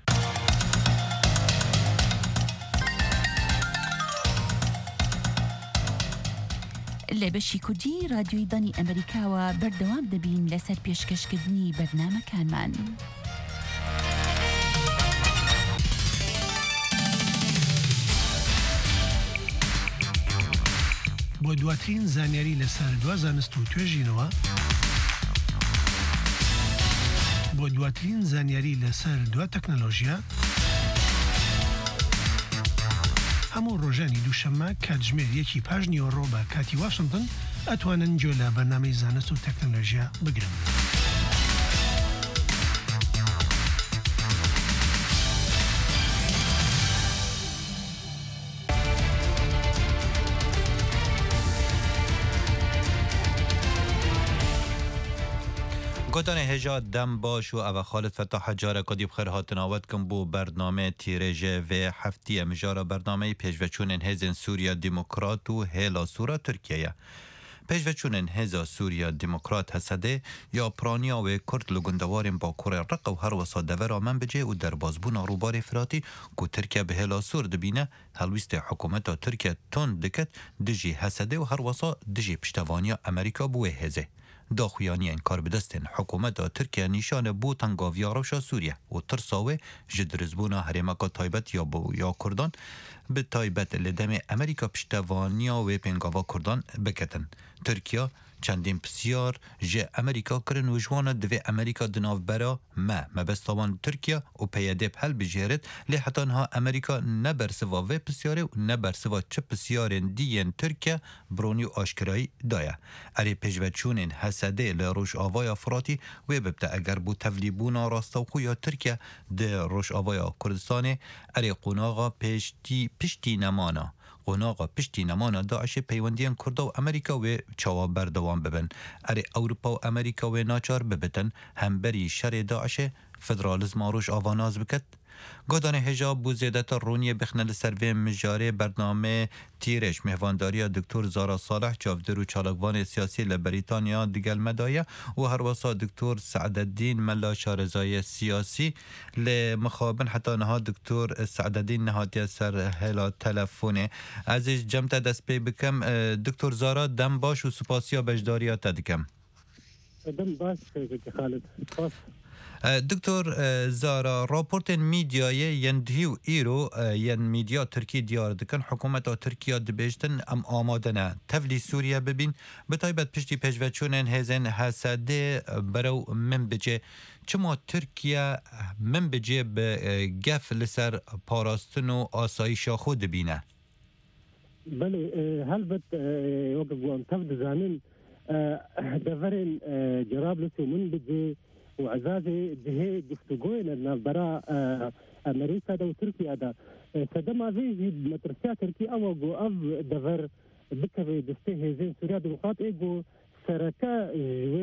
لە بەشی کوردی رادیۆی دانی ئەمریکاوە بەردەوام دەبین لەسەر پێشکەشکردنی بەرنامەکانمان. بۆ دواترین زانیاری لەسەر دوا زانست و توێژینەوە بۆ دواترین زانیاری لەسەر دوا تەکنەلۆژیا هەموو ڕۆژانی دووشەممە کاتژمێر 1:05 بە کاتی واشنگتن ئەتوانن گوێ لە بەرنامەی زانست و تەکنەلۆژیا بگرن. گوتن هجا دم باش و او خالد فتح حجار کدی بخیر هاتناوت کن بو برنامه تیرژه و هفتی امجار برنامه پیشوچونن هزن سوریا دموکرات و هلا سورا ترکیه پیشوچونن هزا سوریا دموکرات هسده یا پرانیا و کرد لگندوارن با کره رق و هر وسا دورا من بجه و در بازبون روبار فراتی که ترکیه به هلا سور دبینه هلویست حکومت ترکیه تون دکت دجی هسده و هر وسا دجی پشتوانیا امریکا بوه هزه داخویانی این کار بدستن حکومت ترکیه نشان بو تنگاویا روشا سوریه و ترساوه جدرزبونا هرمکا تایبت یا کردان به تایبت لدم امریکا پشتوانیا و پنگاوا کردان بکتن. ترکیه چندین بسیار جه امریکا کرن و جوان دوی امریکا دناف برا ما بستوان ترکیه و پیده حل بجهرت لی حتی انها امریکا نبرسوا و بسیاره و نبرسوا چه بسیارن دیین ترکیه برونی و آشکرایی دایه. اری پیجوچونین حسده لروش آوای افراتی و ببتا اگر بو تفلیبونا راستوخو یا ترکیه ده روش آوای کردستانه اری قناغا پشتی نمانا قناغا پشتی نمانا داعش پیوندیان کرده و امریکا و چواب بردوان ببن اری اوروپا و امریکا و ناچار ببتن هم بری شر داعش فدرالیزم آروش آواناز بکت گودان حجاب بو زیادت رونی بخنه لسروی مجاره برنامه تیرش مهوانداری دکتر زارا صالح چافدر و چالکوان سیاسی لبریتانیا دیگل مدایه و هر واسا دکتر سعدالدین ملا شارزای سیاسی لمخابن حتی نها دکتر سعدالدین نهاتی سر هلا تلفونه عزیز جمت دست پی بکم دکتر زارا دم باش و سپاسیا بجداریا تدکم دم باش خالد دکتر زارا راپورت میدیای یندهیو ایرو ین میدیا ترکی دیار دکن حکومت ترکیه دبیجتن ام آمادنه تفلی سوریه ببین بتایبت پشتی پجوچونن هزن حسده برو من بجه چما ترکیه من بجه به گف لسر پاراستن و آسایش خود بینه بله هلبت وقت قوام تفد زانين دفرن جراب لسو من بجه وعزازي جهه گفتگوی نبرا امریکا دا و ترکیه دا سدما زي مترسيا تركيا او جو اف دفر بكوي دسته هزين سوريا دموقراط ايجو سركا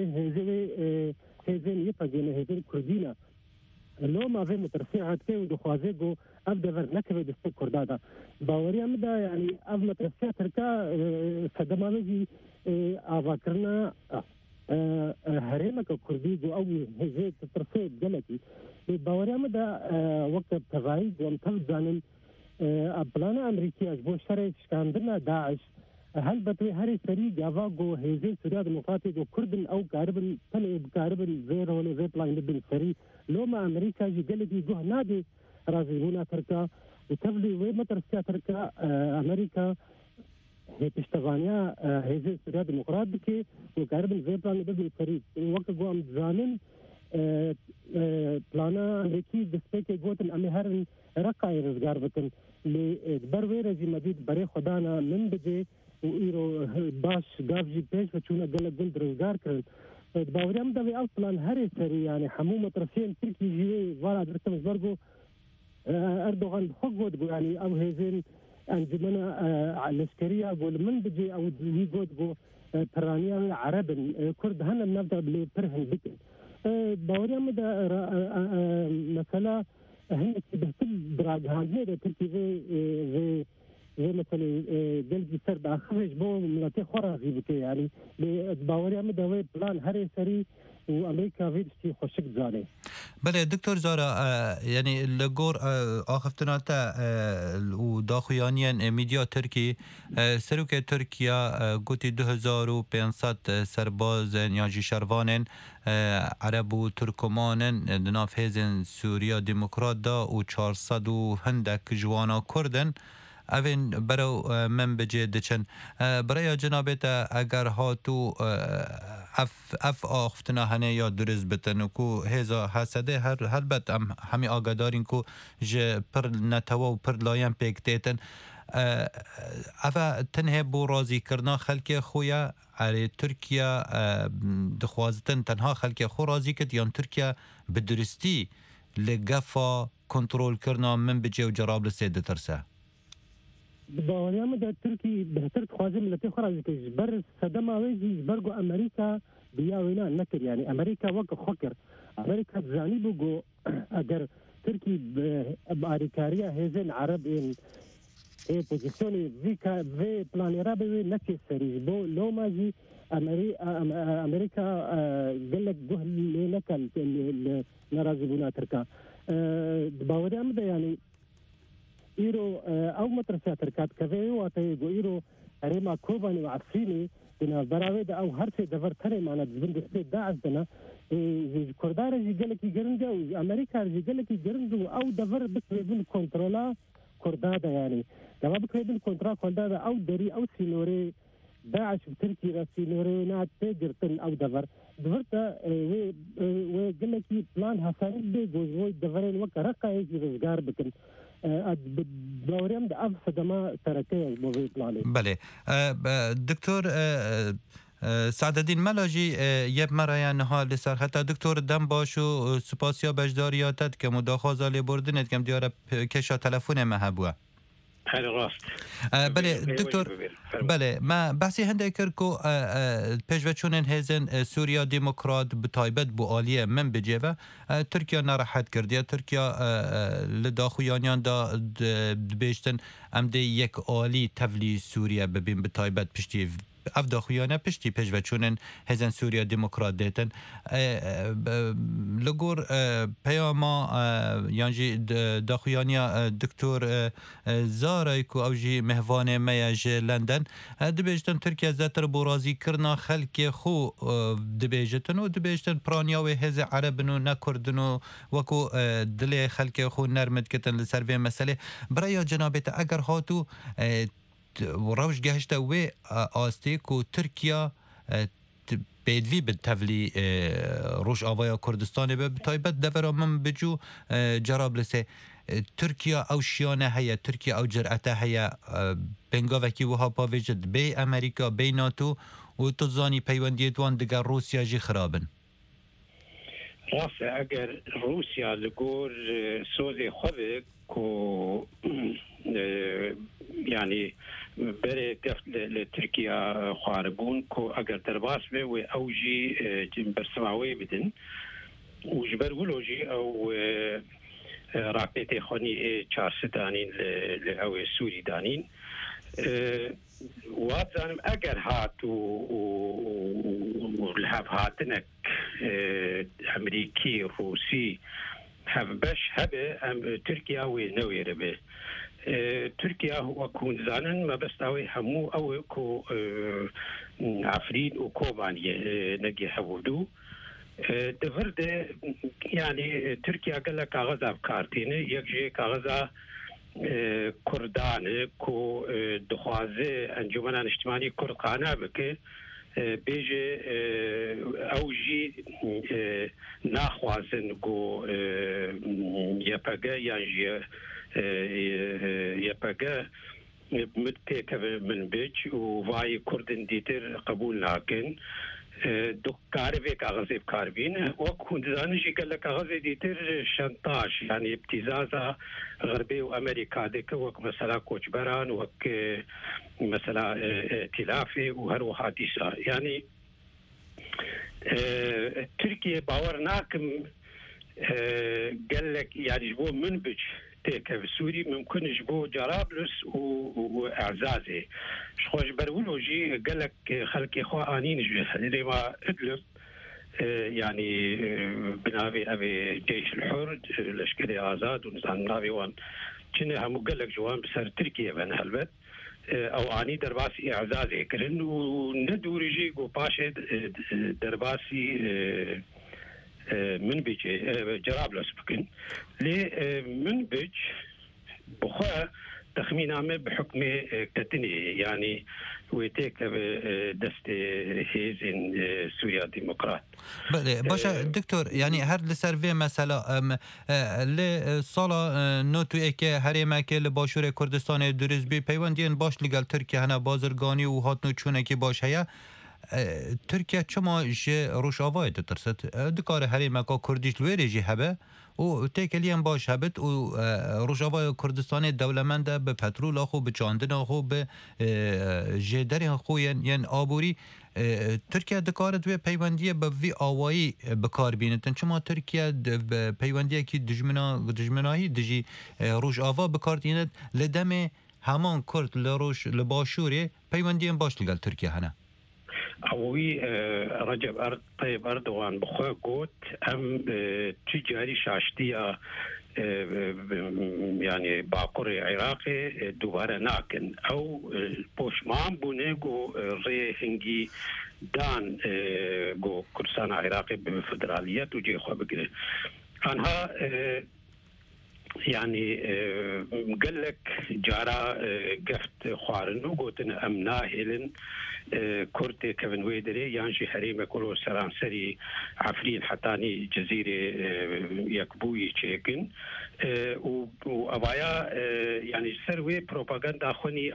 هزين يفاقين هزين كردينا لو ما في مترسيا عدكي ودخوازي جو اف دفر نكوي دسته كردادا باوري امدا يعني اف مترسيا تركا سدما زي آواكرنا هرمك كردي جو او هزي تترسي جلتي باوري امدا وقت تغايد ومتفد زانن بلانا امريكي اجبو شرع شكاندنا داعش هل بتوي هري سري جافا جو هزي سوريا ديمقراطي جو كردن او قاربن تل قاربن زير ولا زي بلاين بن سري لو ما امريكا جي جلتي جو نادي رازيلونا تركا وتبلي وي مترسيا تركا امريكا هي تشتغانيا هزي سوريا ديمقراطي وقاربن زي بلاين بن سري وقت جو ام زانن پلانا امریکی دسته که گوتن امی هرن رقای رزگار بکن بروی رجی مدید برای خدانا من بجه و ایرو باش گاف جی پیش و چونه گل گل رزگار کرن باوری هم دوی او پلان هر سری یعنی همو مطرفین ترکی جیوی وارا درستم از برگو اردوغان بخوک گود گو یعنی او هزین انجمنا لشکریه گول من بجه او وی گود گو پرانیا عربن کرد هنم نبدا بلی پرهن بکن باوري امدا مثلا هنك بهتم براجهانيه تركي زي مثلا جلجي سرد اخرج بو ملاتي خرازي بك يعني باوري امدا وي بلان هري سري وامريكا فيدشي خوشك زاني بله دكتور زارا يعني لغور اخفتناتا وداخويانيان ميديا تركي سروك تركيا قوتي 2500 سرباز ياجي شروانن عرب و ترکمانن ناف هزن سوریا دموکرات دا و 400 هندک جوانا کردن اوین برو من بجه دچن برای جنابتا اگر هاتو اف آختنا هنه یا درز بتن کو هزا حسده هر بد همی آگادارین کو جه پر نتوا و پر لایم پیکتیتن اوه تنه بو رازی کرنا خلک خویا اری ترکیا دخوازتن تنها خلک خو رازی کد یا ترکیا بدرستی لگفا کنترول کرنا من بجه و جراب لسید ترسه باوري امدا تركي بهتر خوازم ملتي خرج بر صدمه ويجي برغو امريكا بياوينا نكر يعني امريكا وقت خكر امريكا زاني بوغو اگر تركي باريكاريا هزن عرب ان اي بوزيشني في بلان رابي نكي سري بو لو ماجي امريكا قال لك جهل نكل نرازبونا تركا باوري امدا يعني ايرو او مترسيا تركات كذي واتيجو ايرو ريما كوباني وعفيني بنا براويد او هرسي دفر تري معنا بند داعش دنا كردار جي قالك يجرنجو امريكا جي قالك يجرنجو او دفر بكريبن كنترولا كردادا يعني لما بكريبن كنترول كردادا او دري او سينوري داعش بتركي راسينوري نات تجرتن او دفر دفرتا و قالك بلان حساني دي جوي دفرين وقت رقا يجي رزقار بكن دوريم د افسد ما تركيه موضوع بلاني بله دكتور سعد الدين ملاجي يب مريا نها لسر حتى دكتور دم باشو سپاسیا بجداریاتت که مداخوازا لی بردنت کم دیاره کشا تلفون ما هبوه بله دكتور بله ما بحثی هنده کرد که پیشوچونن هزن سوریا دموکرات بتایبت بو عالیه من بجیوه ترکیه نراحت کردیه ترکیه لداخویانیان دا بیشتن امده یک عالی تولی سوریا ببین بتایبت پشتی افداخویانه پشتی پیشوچونن هزن سوریا دموکرات دیتن لگور پیاما یانجی داخویانیا دکتور زارای کو اوجی مهوانه میاج لندن دبیجتن ترکیه زاتر برازی کرنا خلک خو دبیجتن و دبیجتن پرانیا و هز عربنو نکردنو وکو دل خلک خو نرمد کتن لسروی مسئله برای جنابت اگر هاتو روش گهشته و آستیک و ترکیه بیدوی بالتولی روش آوایا کردستان به تایبت دورا من بجو جراب لسه ترکیه او شیانه هیا ترکیه او جرأته هیا بنگاوکی وها باوجد بی امریکا بی ناتو و تزانی پیوندیت وان دگر روسیا جی خرابن راسه اگر روسیا لگور سوزی خوبه کو يعني بري قفل لتركيا خاربون كو اگر درباس به و اوجي برسماوي بدن وجبر ولوجي او راكيتي خوني 4 دانين لاو سوري دانين واتزانم اگر هات والهاب هاتنك امريكي روسي هب باش هبه تركيا ونويره به تركيا وكون زانن ما بستاوي همو او كو عفريت وكوبانية نجي حودو دفرد يعني تركيا قال لك كاغذا بكارتين يكجي كاغذا كردان كو دخوازي انجمنا اجتماعي كردقانا بك بيجي اوجي ناخوازن كو يبقى يانجي يبقى متك من بيج وواي كردن ديتر قبول لكن دكار في كاغذ بكاربين وكون زانجي قال لك كاغذ ديتر شانتاج يعني ابتزازا غربي وامريكا ديك وك مثلا كوچبران وك مثلا ائتلافي وهرو حادثه يعني تركيا باورناكم قال لك يعني جبو منبج تيكا في سوري ممكن يجبو جرابلس واعزازي شخوش برولوجي قال لك خلقي خوانين اللي ما اقلب يعني بنابي ابي جيش الحر الاشكالي ازاد ونظام نابي وان كنا هم قال لك جوان بسر تركيا بن هلبت او اني درباسي اعزازي كرن وندوريجي جو باشا درباسي من بيجي جرابلس بكن لي من بيج بخوا تخمين عامه بحكم كتني يعني ويتيك دست هيزن سوريا ديمقراط باشا دكتور يعني هر لسروي مثلا لصالا نوتو ايكي هريمك لباشور كردستان درزبي پیوندين باش لگل تركيا هنا بازرگاني و هاتنو چونكي باش هيا ترکیه چما جه روش آوای ترست دکار هری مکا کردیش لوی رجی هبه و تکلی هم باش هبت و روش آوای کردستان دولمنده به پترول خو به چاندن خو به جدر خو ین آبوری ترکیه دکار دوی پیوندیه به وی آوایی بکار بینتن چما ترکیه پیوندیه که دجمناهی دجی روش آوا بکار دینت لدم همان کرد لروش لباشوری پیوندیه باش لگل ترکیه هنه اوي رجب طيب اردوغان بخوا قوت ام تجاري شاشتيا يعني باقور عراقي دوباره ناكن او بوشمان بونيغو ري هنجي دان جو كردستان عراقي بفدراليات وجي خو بقري انها يعني قال لك جارا قفت خوارنو قوتنا امناهلن كورتي كيفن ويدري يانجي حريمه كلو سرانسري عفرين حتاني جزيره يكبوي تشيكن وابايا يعني سروي بروباغندا خوني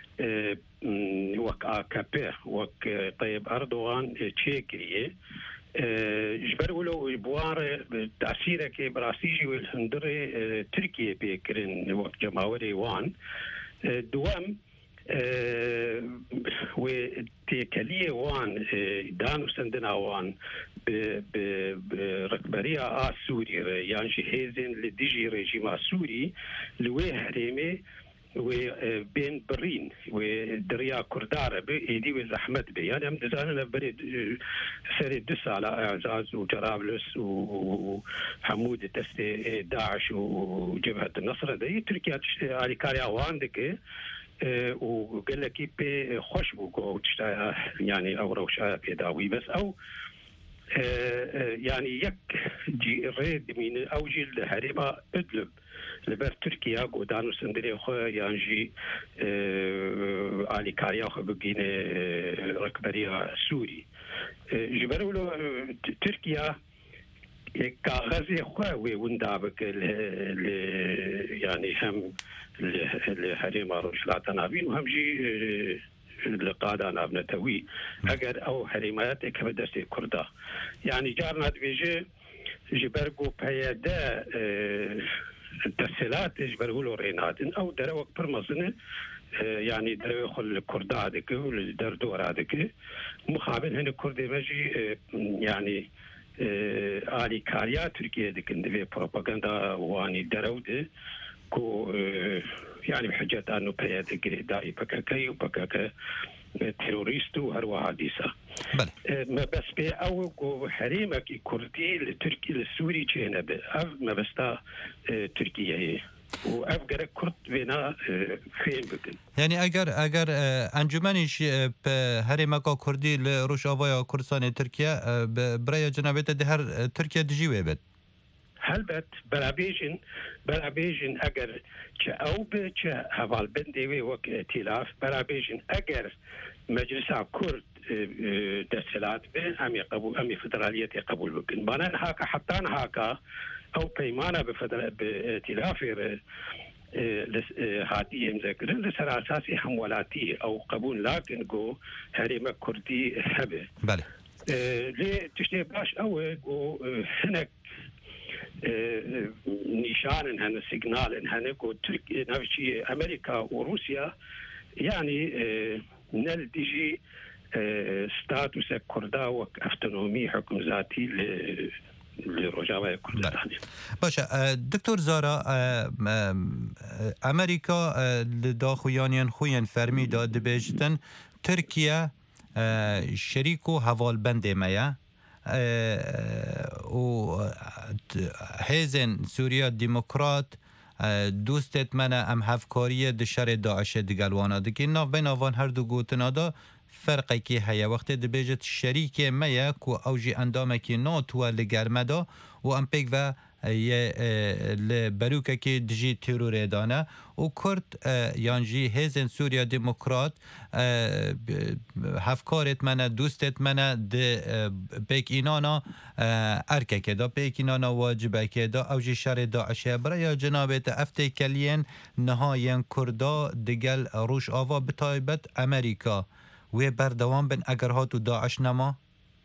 وك AKP وك طيب اردوغان تشيكري جبر ولو بوار تأثيره كي براسيجي والهندري تركيا بيكرن وقت جماوري وان دوام وتكلية وان دانو سندنا وان بركبرية سوري يعني هيزن لديجي ريجيم سوري لوي هريمي وبين برين ودريا كردارة بإيدي وزحمت بي يعني هم دزانا بريد سري دس على إعزاز وجرابلس وحمود تستي داعش وجبهة النصر دي تركيا على كاريا واندك وقال لك يبي خوش بوكو يعني أو روشا بيداوي بس أو يعني يك جي ريد من أوجي الهريمة أدلب لبر تركيا قدانو سندري خو يانجي علي كاريا خو بقين ركبريا سوري جبرولو تركيا كغزي خو وندابك يعني هم الهريمة رجلات نابين وهم جي القادة نابنا توي أجر أو هريمات كبدرسي كردا يعني جارنا بيجي جبرقو بيدا التسهيلات جبرقولو رينادن أو دروك برمزنة يعني درو خل كردا هذيك والدردور هذيك مقابل هنا كردي ماجي يعني آلي كاريا تركيا ديك ندفي بروباغندا واني درود كو يعني بحجة أنه بيادة قريدائي بكاكي وبكاكا تيروريست وهروا حديثة ما بس بي أو حريمك كردي لتركي للسوري جهنا ما بس تركيا هي وأفقر كرد بنا فين بكن يعني أجر أنجمنيش بحريمك كردي لروش أبايا كردستان تركيا برای جنابت دهر تركيا دجيوه بد هلبت برابيجن أجر أو بتش هوال بندي وك ائتلاف برابيجن أجر مجلس كرد دسلات به أمي فدرالية قبول بكن بنا هاكا حتى هاكا أو بيمانة بائتلاف هاتي مذكرين لسر أساسي حمولاتي أو قبول لكن جو هريمة كردي هبه بله ليه تشتي باش أو جو هناك نشان هن سيجنال هن كو تركيا نفسي أمريكا وروسيا يعني نل ديجي ستاتوس كردا وأوتونومي حكم ذاتي لرجاوة كردستان. باشا دكتور زارا أمريكا لداخويان خوين فرمي داد بيجتن تركيا شريكو هوال بند مايا و هیزن سوریا دموکرات دوستت من ام هفکاری دشار داعش دگلوانا دکی ناف بین آوان هر دو گوتنا دا فرقی که هیا وقت دبیجت شریک میا کو اوجی اندامه که ناتوه لگرمه دا و ام پیک و لبروکه که دجی ترور دانه و کرد یانجی هیزن سوریا دموکرات هفکارت منه دوستت منه ده پیک اینانا ارکه که دا پیک اینانا واجبه که دا اوجی شر داعشه برای جنابت افته کلین نهاین کردا دگل روش آوا بطایبت امریکا و بردوام بن اگر هاتو داعش نما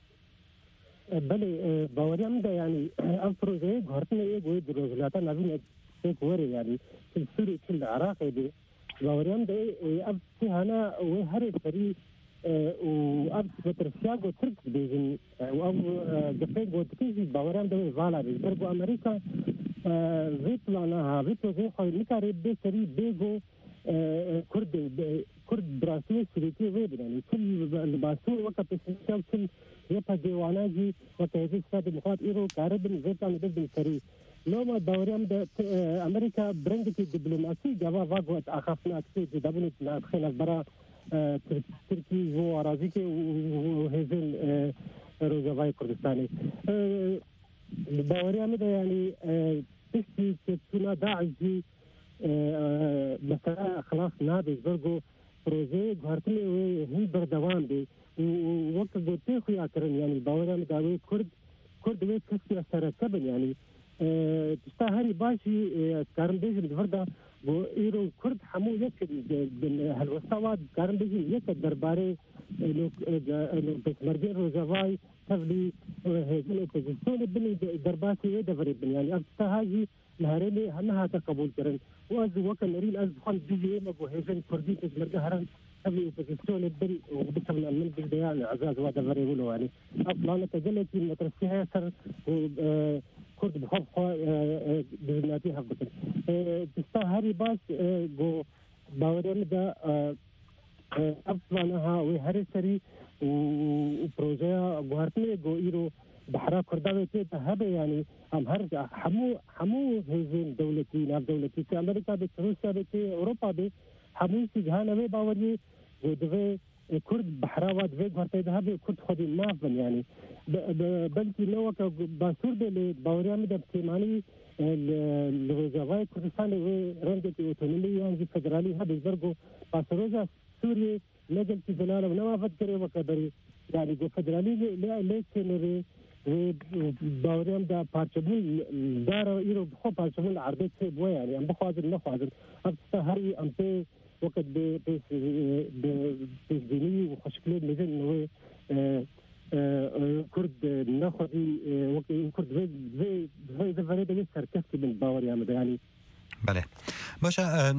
بله باوري هم ده يعني افروزه غرتنا ايه جوي دروزلاتا نازين كوري يعني في سوريا في العراق دي باوري هم ده اب هنا وهر فري واب بترسياغو ترك بيجن واب جفاي غوتكي باوري هم ده فالا بيرغو امريكا زيتلانا زي خو نكاري بيسري بيجو كرد براسيل سوريتي ويب يعني كل الباسور وقت بسيطة كل يبقى جواناجي وكيفية سادة مخاط إيرو كاربن زيتان بدل سري لوما دوريام ده أمريكا برندكي دبلوماسي جابا واقوات أخافنا أكسي جدابونت لأدخل البرا تركي وارازيكي وهزل روجاواي كردستاني دوريام ده يعني تشتي تسونا داعجي مثلا خلاص نابي برضو بروجي غارتني وهي بردوام دي ووقت بوتي خويا كرن يعني باورام داوي كرد وي كسي سركبن يعني تستاهري باشي كارن بيجن بفردا بو ايرو كرد حمو يك بن هالوسطوات كارن بيجن يك درباري لو بس مرجع روزاواي تبلي هيزن اوبوزيسيون بني درباتي ودفري بن يعني ابتهاجي نهارني هنها تقبول كرن واز وكان ريل از خان بيجي ما بو هيزن كردي تجمرها تبلي اوبوزيسيون بن وبتم من بالبيان عزاز ودفري ولو يعني اصلا تجلت المترسيها سر كرد بخوف بزناتي هفبكن تستهاري باس جو باوريم دا أبصرها وهرسري وبروجيا جوهرتني جو إيرو بحرا كرداوي تهبه يعني هم هر حمو هزين دولتي ناف دولتي في أمريكا بروسيا بتي أوروبا بي حمو سجهانا بي باوري جو دفي كرد بحرا واد في جوهرتي تهبه كرد خدي نافن يعني بلكي لو باسور بي باوريا مدى بتيماني الوزراء كردستان ورندة أوتونومية يعني فدرالي هذا الزرقو باسروجا سوريا نجل في زلالة ونما فكري وكبري يعني جو فدرالي ليش نري باوريام دا بارشبول دارا إيرو بخو بارشبول عربية بوا يعني أم بخوازن نخوازن أم تستهري أم بي وقت بزيني وخشكلي نزل نوي كرد ناخذي وقت كرد زي فريد لسه ركبت من باوريام يعني بله باشه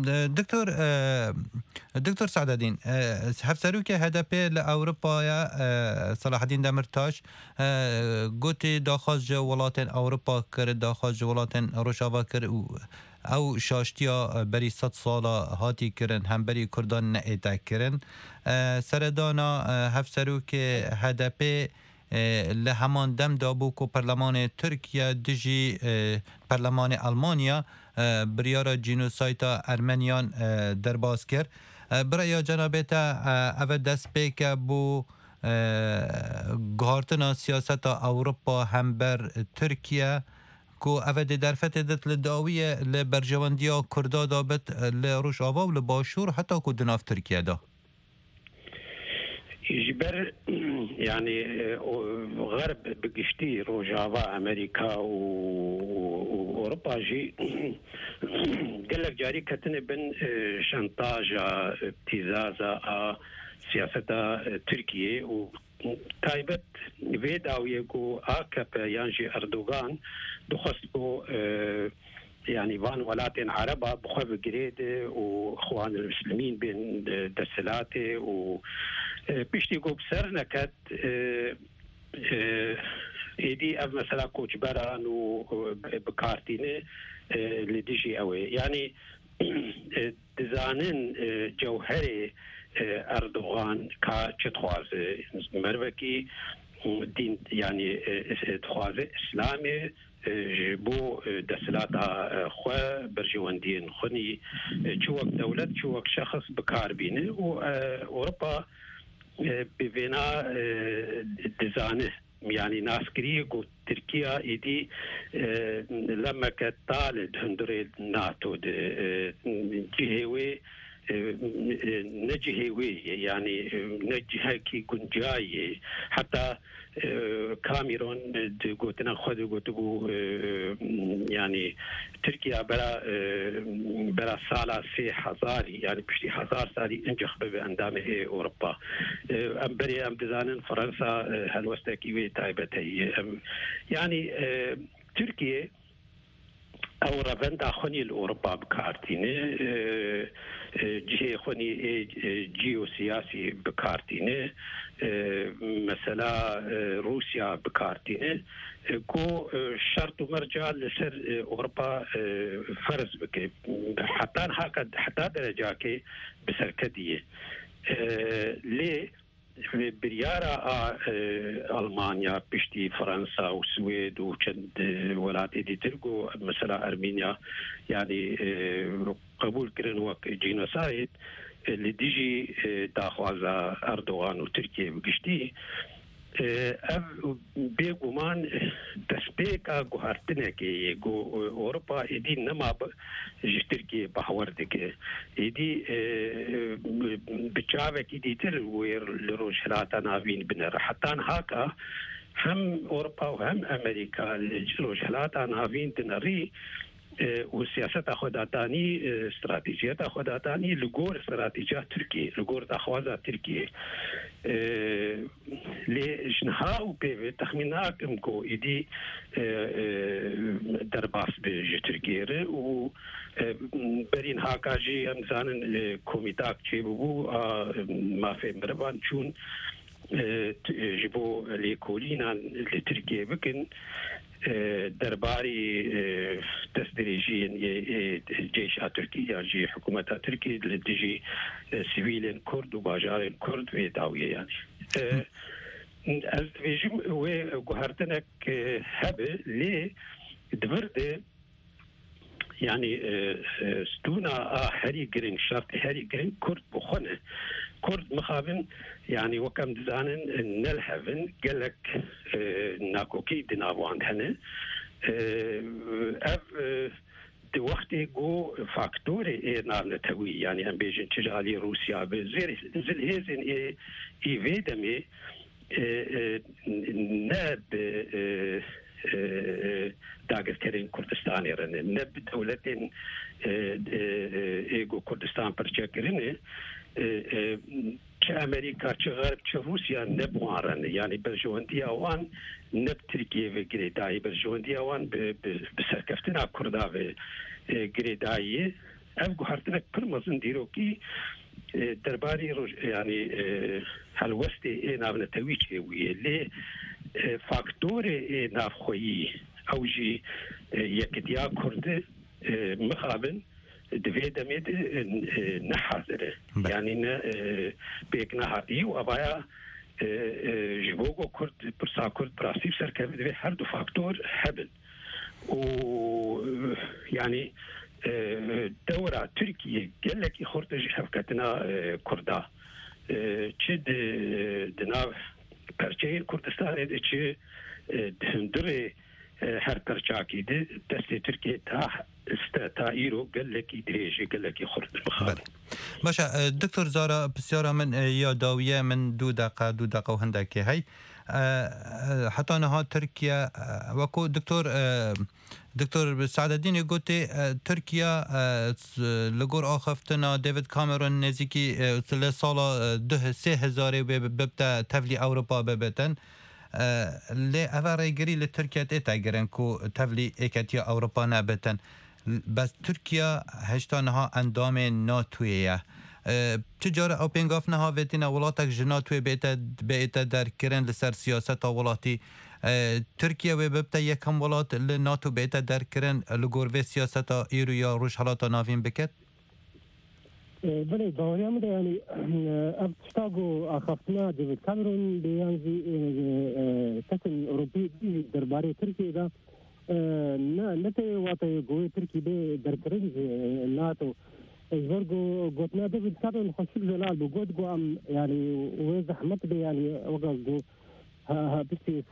دكتور سعد الدين هفسروك هدف لأوروبا يا صلاح الدين دمرتاش قوتي داخل ولات أوروبا کرد داخل ولات روشاوا کرد او شاشتیا بری 100 ساله هاتی کرن هم بری کردان نئیتا کرن سردانا هفسروک هدف لهمان دم دابو کو پرلمان ترکیه دجی پرلمان آلمانیا بریارا جینوسایتا ارمنیان درباز کرد برای جنابتا او دست پیک بو گهارتنا سیاست اوروپا هم بر ترکیه کو او در فتدت لداویه لبرجواندیا کردا دابت لروش آوا و لباشور حتی کو دناف ترکیه دا يجبر يعني غرب بقشتي روجافا أمريكا وأوروبا جي قال لك جاري كتن بن شانتاجا ابتزازا سياسة تركيا وتايبت فيدا ويقو آكب يانجي أردوغان دخصبو يعني فان ولاتين عربة بخوف جريد وإخوان المسلمين بين دسلاتي و بيشتي قو بسر نكت ايدي اف مثلا كوچبران وبكارتيني لديجي اوي يعني دزانن جوهري اردوغان كا چتخواز مروكي دين يعني تخواز اسلامي بو دسلاتا خو برجواندين خني چوك دولت چوك شخص بكاربينه واوروبا بفينا دزانه يعني ناسكري قو تركيا ايدي لما كتالد هندري ناتو جهوي نجهوي يعني نجهكي كنجاي حتى كاميرون قوتنا خذ قوتبو يعني تركيا بلا سالة 3000 يعني بشتي 1000 سالي انجخ باندامه اوروبا ام بري ام دزانن فرنسا هلوستاكي تايبتي يعني تركيا او رفندا خوني الاوروبا بكارتينه جهه خوني جيوسياسي بكارتينه مثلا روسيا بكارتينه كو شرط ومرجع لسر اوروبا فرض بك حتى درجه كي بسركديه ليه بريارة ألمانيا بشتي فرنسا والسويد وشند ولات إدي ترقو مثلا أرمينيا يعني قبول كرن وك جينوسايد اللي ديجي داخوازا أردوغان وتركيا بشتي بيقومان تسبيكا قهرتنكي أوروبا إدي نما تركيا بحوردك إدي بتشافك إدي تلوير لروش هلاتا نافين بنر حتى هاكا هم أوروبا وهم أمريكا لروش هلاتا نافين تنري و سیاست خوداتانی استراتیجیت خوداتانی لگور استراتیجیت ترکیه لگور دخوازه ترکیه لجنها و به تخمینات امکو ایدی در باس به ترکیه و برین هاکاجی امزانن کومیتاک چی بو مافی مربان چون جبو لیکولینان لترکیه بکن درباري تسدريجيا جيش تركيا جي حكومة تركيا لتجي سيفيلين كرد وباجار كرد ويداوية يعني از بيجم وقهرتنك هبه ليه دبرده يعني ستونا هاري جرين شرط هاري جرين كرد بخونه كرد مخابن يعني وكم دزانن نلهفن قالك ناكوكي دنابو عندهن اف دي وقتي جو فاكتوري نار نتوي يعني ام بيجن تجالي روسيا بزير زلهيزن اي فيدمي ناب داغر كرين كردستان يرن ناب دولتين ايجو كردستان برشاكرين چه امریکا چه غرب چه روسیا نبوارن یعنی برجوندی آوان نب ترکیه و گریدایی برجوندی آوان بسرکفتنا کردا و گریدایی اف گوهرتنک پر مزن دیرو کی درباری یعنی هلوستی ناو نتوی چه ویه لی فاکتور ناو خویی اوجی یکدیا کرده مخابن دوی دمید نحاضره يعني بيك نهاري وابايا جبوغو كرد برسا كرد براسيب سركب دوي هر دو فاكتور هبل و يعني دورة تركيا قالك يخرج حفكتنا كردا تشد دناف برشين كردستان تشي دهندري هر برشاكي دستي تركيا تا ایرو گلکی دریجی گلکی خورد بخواد. باشه دکتر زارا بسیار من یاداویه من دو دقیقه و هندکی هی حتی نها ترکیه وکو دکتر سعدالدین گوتی ترکیه لگور آخفتنا دیوید کامرون نزیکی سال 3000 ببتا تفلی اروپا ببتن لی اواره گری لترکیه ایتا گرن کو تفلی ایکتی اروپا نبتن بس ترکیا هشتانها اندام ناتویه تجاره او پنگاف نها ویتینا ولاتک جناتوی بیتا در کرن لسر سیاست ولاتی ترکیا و ببتا یکم ولات لناتو بیتا در کرن لگور و سیاست ایرو یا روش حالات ناوین بکت؟ بله باوری هم ده یعنی ابتشتاگو آخفتنا دیوید کامرون بیانزی کسن اروپی درباره ترکیه ده نه ته واته گوی ترکی به در کرنج ناتو زورگو گوتنا دیوید کامرون خوشک زلال بو گوت گو ام یعنی و زحمت به یعنی وقت گو ها بسی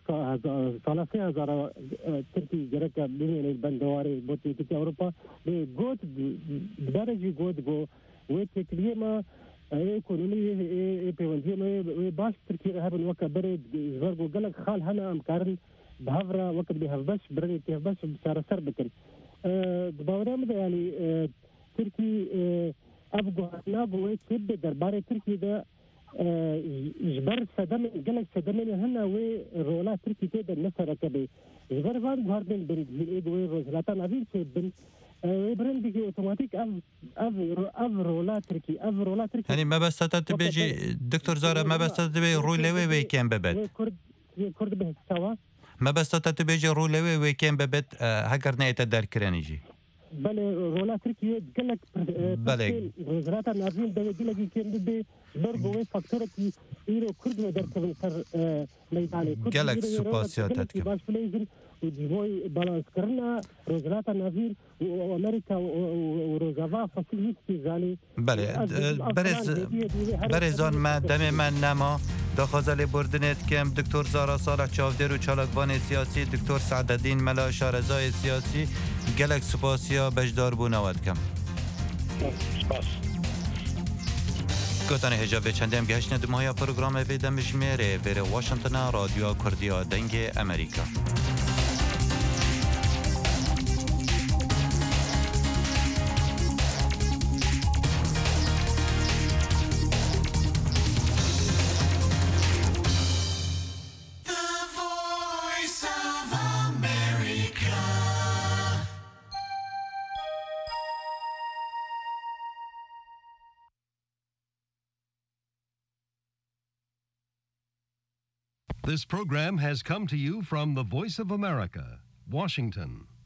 3000 ترکی جرک بین بندواری بوتی ترکی اروپا به گوت درجی گوت گو و تکلیه ما ايكونومي بيوندي ما باش تركي هبن وقت برد زورگو گلک خال هنا امكارن بهفرة وقت بهفبش برد بهفبش بسار سر بكن باورام ده يعني تركي ابغى نابو يتبع دربارة تركي ده جبر صدم قالك صدمني هنا ورولا تركي تقدر نفر كبي جبر فان غاردن بريد ايدوي روزلاتان ابي بن برندي اوتوماتيك اف رولا تركي يعني ما بس تبيجي دكتور زارا ما بس تبي رولوي ويكين ببت كرد به سوا ما بس تبيجي رولوي ويكين ببت هكر نيت در كرانيجي بله رولا تركيا قالك بله وزارة النازل ده قالك كان بده برضه فاكتور كي يرو كرد ودر كفر ميداني قالك سوباسياتك باش بليزن وجوي بالانس كرنا وزارة النازل وامريكا وروزافا فاسيلتي زاني بله برزان ما دم من نما داخل بردنت کم دکتر زارا صالح چاودر و چالاکوان سیاسی دکتر سعدالدین ملا شارزای سیاسی گلک سپاسیا بجدار بونواد کم گوتان هجاب چندم گشت دمایا پروگرام ویدم جمیره ویر واشنطن رادیو کردیا دنگ امریکا This program has come to you from the Voice of America, Washington.